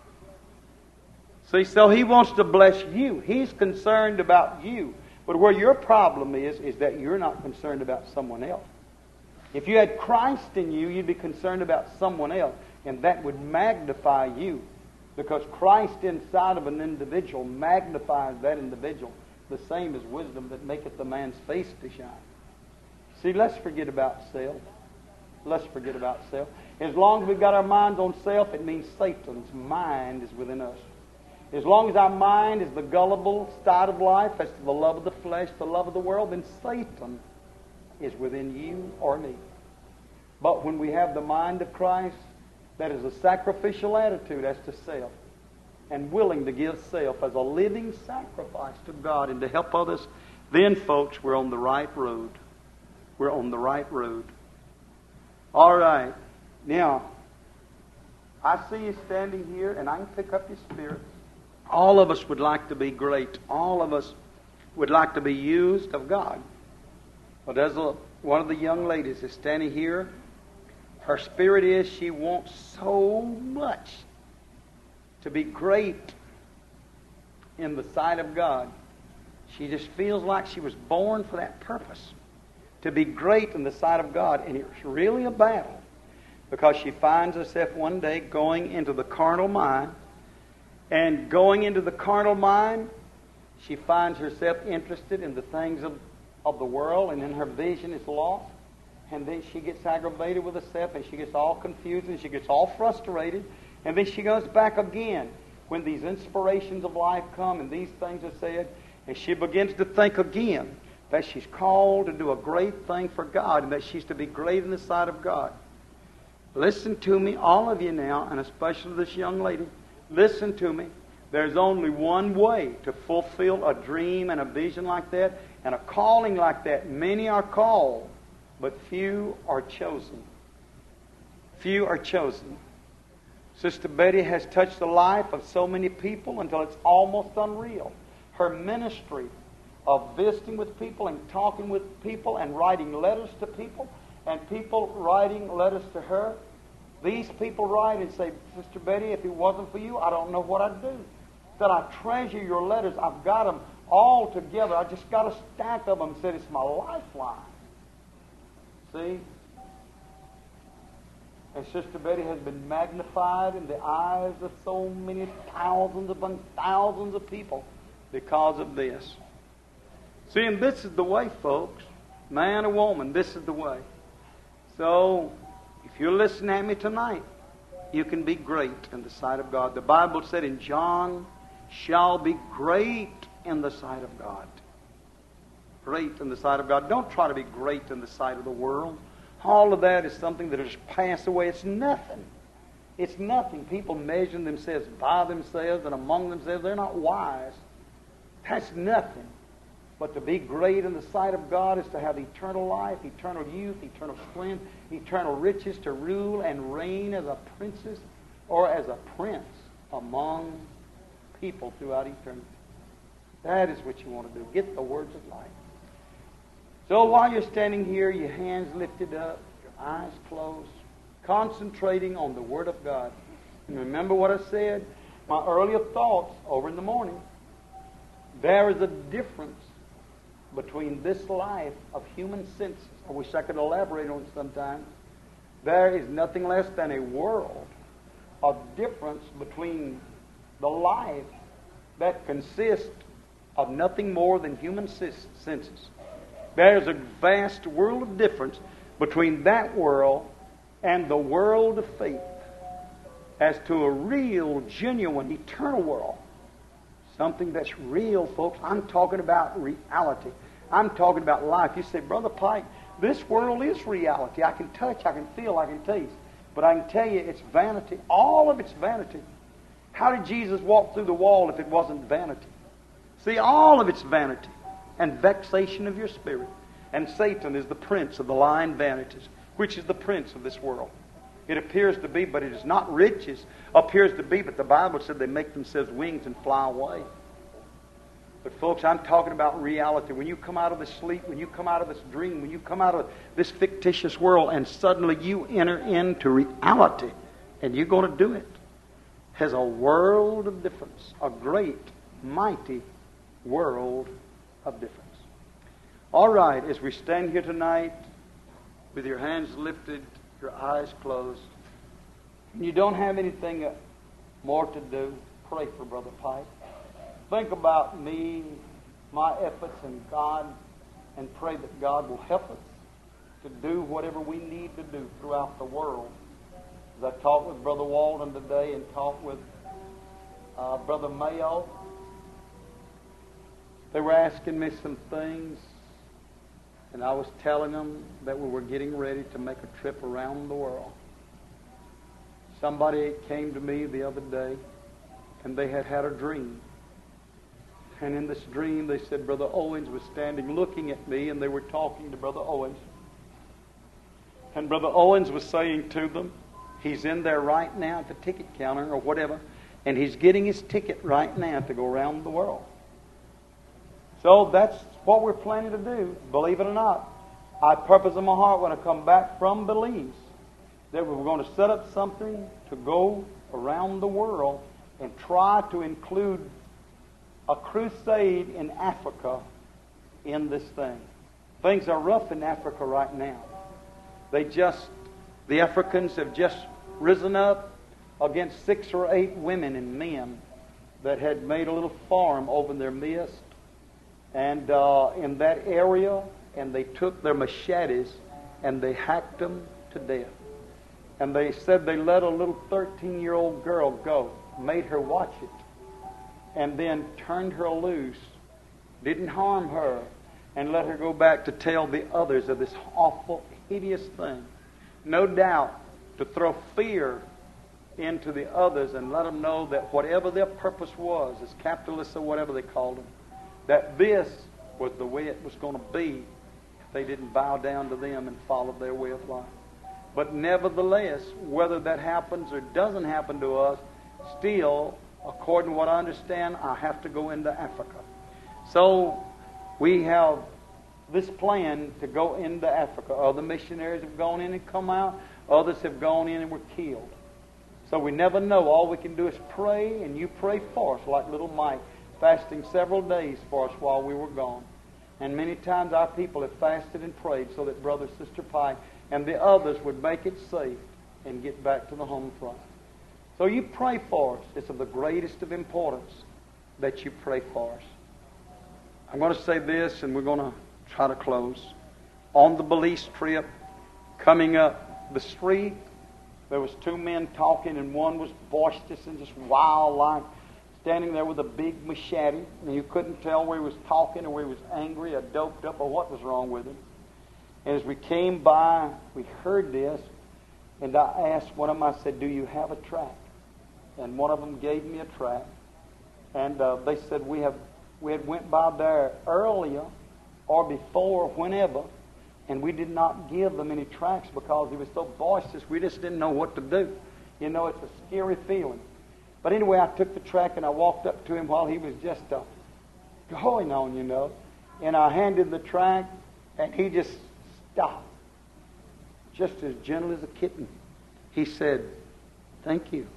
See, so He wants to bless you. He's concerned about you. But where your problem is that you're not concerned about someone else. If you had Christ in you, you'd be concerned about someone else, and that would magnify you, because Christ inside of an individual magnifies that individual, the same as wisdom that maketh the man's face to shine. See, let's forget about self. Let's forget about self. As long as we've got our minds on self, it means Satan's mind is within us. As long as our mind is the gullible side of life, as to the love of the flesh, the love of the world, then Satan is within you or me. But when we have the mind of Christ, that is a sacrificial attitude as to self, and willing to give self as a living sacrifice to God and to help others, then, folks, we're on the right road. We're on the right road. All right. Now, I see you standing here, and I can pick up your spirit. All of us would like to be great. All of us would like to be used of God. Well, there's one of the young ladies is standing here. Her spirit is she wants so much to be great in the sight of God. She just feels like she was born for that purpose, to be great in the sight of God. And it's really a battle, because she finds herself one day going into the carnal mind. And going into the carnal mind, she finds herself interested in the things of the world, and then her vision is lost. And then she gets aggravated with herself, and she gets all confused, and she gets all frustrated. And then she goes back again when these inspirations of life come and these things are said, and she begins to think again that she's called to do a great thing for God, and that she's to be great in the sight of God. Listen to me, all of you now, and especially this young lady. Listen to me. There's only one way to fulfill a dream and a vision like that and a calling like that. Many are called, but few are chosen. Few are chosen. Sister Betty has touched the life of so many people until it's almost unreal. Her ministry of visiting with people and talking with people and writing letters to people, and people writing letters to her. These people write and say, Sister Betty, if it wasn't for you, I don't know what I'd do. Said, I treasure your letters. I've got them all together. I just got a stack of them. Said, it's my lifeline. See? And Sister Betty has been magnified in the eyes of so many thousands upon thousands of people because of this. See, and this is the way, folks. Man or woman, this is the way. So, if you're listening at me tonight, you can be great in the sight of God. The Bible said in John, shall be great in the sight of God. Great in the sight of God. Don't try to be great in the sight of the world. All of that is something that will just pass away. It's nothing. It's nothing. People measuring themselves by themselves and among themselves, they're not wise. That's nothing. But to be great in the sight of God is to have eternal life, eternal youth, eternal strength, eternal riches, to rule and reign as a princess or as a prince among people throughout eternity. That is what you want to do. Get the words of life. So while you're standing here, your hands lifted up, your eyes closed, concentrating on the Word of God. And remember what I said, my earlier thoughts over in the morning. There is a difference between this life of human senses. I wish I could elaborate on it sometime. There is nothing less than a world of difference between the life that consists of nothing more than human senses. There's a vast world of difference between that world and the world of faith as to a real, genuine, eternal world. Something that's real, folks. I'm talking about reality. I'm talking about life. You say, Brother Pike, this world is reality. I can touch, I can feel, I can taste. But I can tell you, it's vanity. All of it's vanity. How did Jesus walk through the wall if it wasn't vanity? See, all of it's vanity and vexation of your spirit. And Satan is the prince of the lying vanities, which is the prince of this world. It appears to be, but it is not riches. Appears to be, but the Bible said they make themselves wings and fly away. But folks, I'm talking about reality. When you come out of this sleep, when you come out of this dream, when you come out of this fictitious world and suddenly you enter into reality, and you're going to do it, has a world of difference. A great, mighty world of difference. All right, as we stand here tonight with your hands lifted, your eyes closed, and you don't have anything more to do, pray for Brother Pike. Think about me, my efforts, and God, and pray that God will help us to do whatever we need to do throughout the world. As I talked with Brother Walden today and talked with Brother Mayo, they were asking me some things, and I was telling them that we were getting ready to make a trip around the world. Somebody came to me the other day, and they had had a dream. And in this dream, they said Brother Owens was standing looking at me, and they were talking to Brother Owens. And Brother Owens was saying to them, he's in there right now at the ticket counter or whatever, and he's getting his ticket right now to go around the world. So that's what we're planning to do, believe it or not. I purpose in my heart when I come back from Belize that we're going to set up something to go around the world and try to include a crusade in Africa in this thing. Things are rough in Africa right now. The Africans have just risen up against 6 or 8 women and men that had made a little farm over in their midst. And in that area, and they took their machetes and they hacked them to death. And they said they let a little 13-year-old girl go, made her watch it, and then turned her loose, didn't harm her, and let her go back to tell the others of this awful, hideous thing. No doubt to throw fear into the others and let them know that whatever their purpose was, as capitalists or whatever they called them, that this was the way it was going to be if they didn't bow down to them and follow their way of life. But nevertheless, whether that happens or doesn't happen to us, still, according to what I understand, I have to go into Africa. So we have this plan to go into Africa. Other missionaries have gone in and come out. Others have gone in and were killed. So we never know. All we can do is pray, and you pray for us, like little Mike, fasting several days for us while we were gone. And many times our people have fasted and prayed so that Brother, Sister Pike, and the others would make it safe and get back to the home front. So you pray for us. It's of the greatest of importance that you pray for us. I'm going to say this, and we're going to try to close. On the Belize trip, coming up the street, there was 2 men talking, and one was boisterous and just wild-like, standing there with a big machete, and you couldn't tell where he was talking or where he was angry or doped up or what was wrong with him. And as we came by, we heard this, and I asked one of them, I said, "Do you have a tract?" And one of them gave me a tract. And they said, we had went by there earlier or before, whenever, and we did not give them any tracts because he was so boisterous, we just didn't know what to do. You know, it's a scary feeling. But anyway, I took the tract and I walked up to him while he was just going on, you know. And I handed the tract, and he just stopped, just as gentle as a kitten. He said, "Thank you."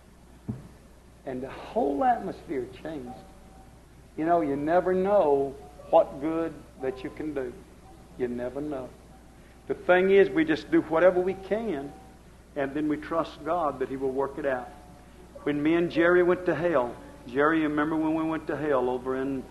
And the whole atmosphere changed. You know, you never know what good that you can do. You never know. The thing is, we just do whatever we can, and then we trust God that He will work it out. When me and Jerry went to hell, Jerry, you remember when we went to hell over in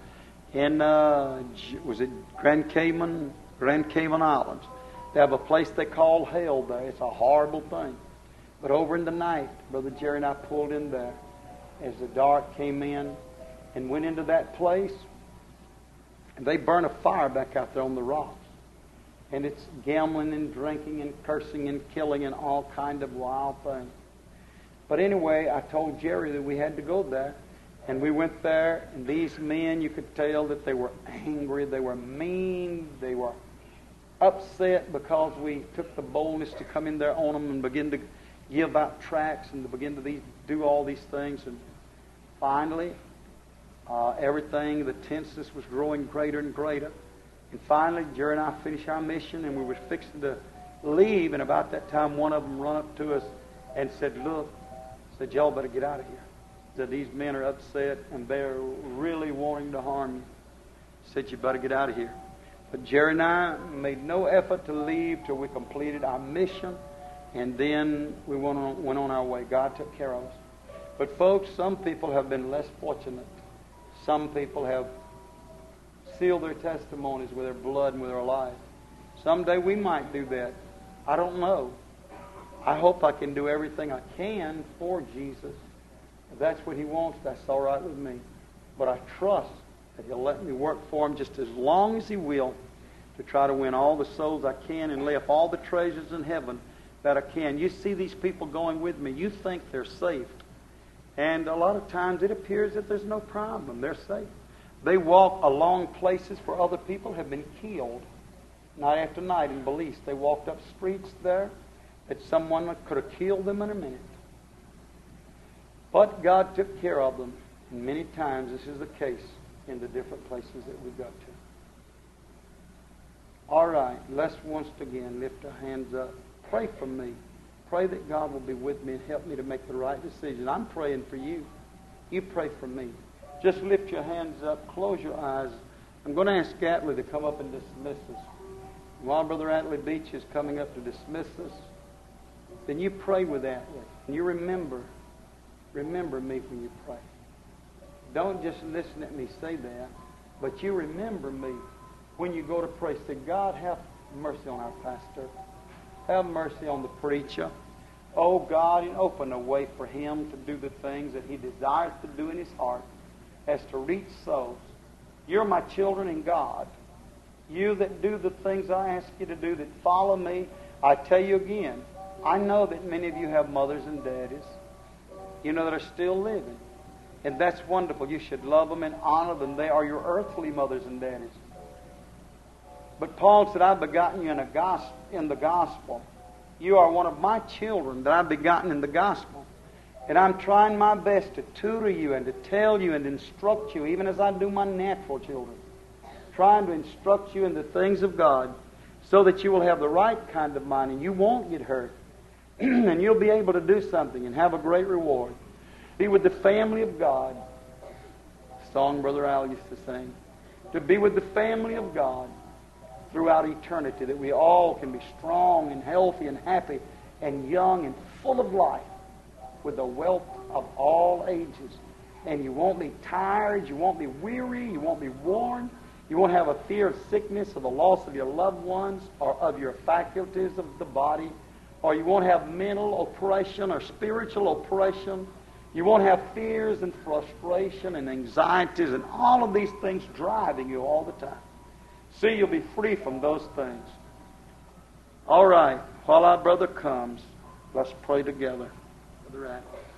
was it Grand Cayman Islands? They have a place they call hell there. It's a horrible thing. But over in the night, Brother Jerry and I pulled in there as the dark came in and went into that place. And they burn a fire back out there on the rocks. And it's gambling and drinking and cursing and killing and all kind of wild things. But anyway, I told Jerry that we had to go there. And we went there, and these men, you could tell that they were angry, they were mean, they were upset because we took the boldness to come in there on them and begin to give out tracts and to begin to do all these things. And finally, everything, the tenseness was growing greater and greater. And finally, Jerry and I finished our mission, and we were fixing to leave. And about that time, one of them run up to us and said, "Look," said, "y'all better get out of here. That these men are upset, and they're really wanting to harm you." Said, "You better get out of here." But Jerry and I made no effort to leave till we completed our mission, and then we went on our way. God took care of us. But folks, some people have been less fortunate. Some people have sealed their testimonies with their blood and with their life. Someday we might do that. I don't know. I hope I can do everything I can for Jesus. If that's what He wants, that's all right with me. But I trust that He'll let me work for Him just as long as He will to try to win all the souls I can and lay up all the treasures in heaven that I can. You see these people going with me. You think they're safe. And a lot of times it appears that there's no problem. They're safe. They walk along places where other people have been killed night after night in Belize. They walked up streets there that someone could have killed them in a minute. But God took care of them. And many times this is the case in the different places that we go to. All right, let's once again lift our hands up. Pray for me. Pray that God will be with me and help me to make the right decision. I'm praying for you. You pray for me. Just lift your hands up. Close your eyes. I'm going to ask Atlee to come up and dismiss us. While Brother Atlee Beach is coming up to dismiss us, then you pray with Atlee. And you remember me when you pray. Don't just listen at me say that, but you remember me when you go to pray. Say, God, have mercy on our pastor. Have mercy on the preacher. Oh, God, and open a way for him to do the things that he desires to do in his heart as to reach souls. You're my children in God. You that do the things I ask you to do, that follow me, I tell you again, I know that many of you have mothers and daddies, you know, that are still living. And that's wonderful. You should love them and honor them. They are your earthly mothers and daddies. But Paul said, I've begotten you in the gospel. You are one of my children that I've begotten in the gospel. And I'm trying my best to tutor you and to tell you and instruct you, even as I do my natural children. Trying to instruct you in the things of God so that you will have the right kind of mind and you won't get hurt. And you'll be able to do something and have a great reward. Be with the family of God. A song Brother Al used to sing. To be with the family of God throughout eternity, that we all can be strong and healthy and happy and young and full of life with the wealth of all ages. And you won't be tired, you won't be weary, you won't be worn, you won't have a fear of sickness or the loss of your loved ones or of your faculties of the body, or you won't have mental oppression or spiritual oppression. You won't have fears and frustration and anxieties and all of these things driving you all the time. See, you'll be free from those things. All right, while our brother comes, let's pray together. Brother Atlee.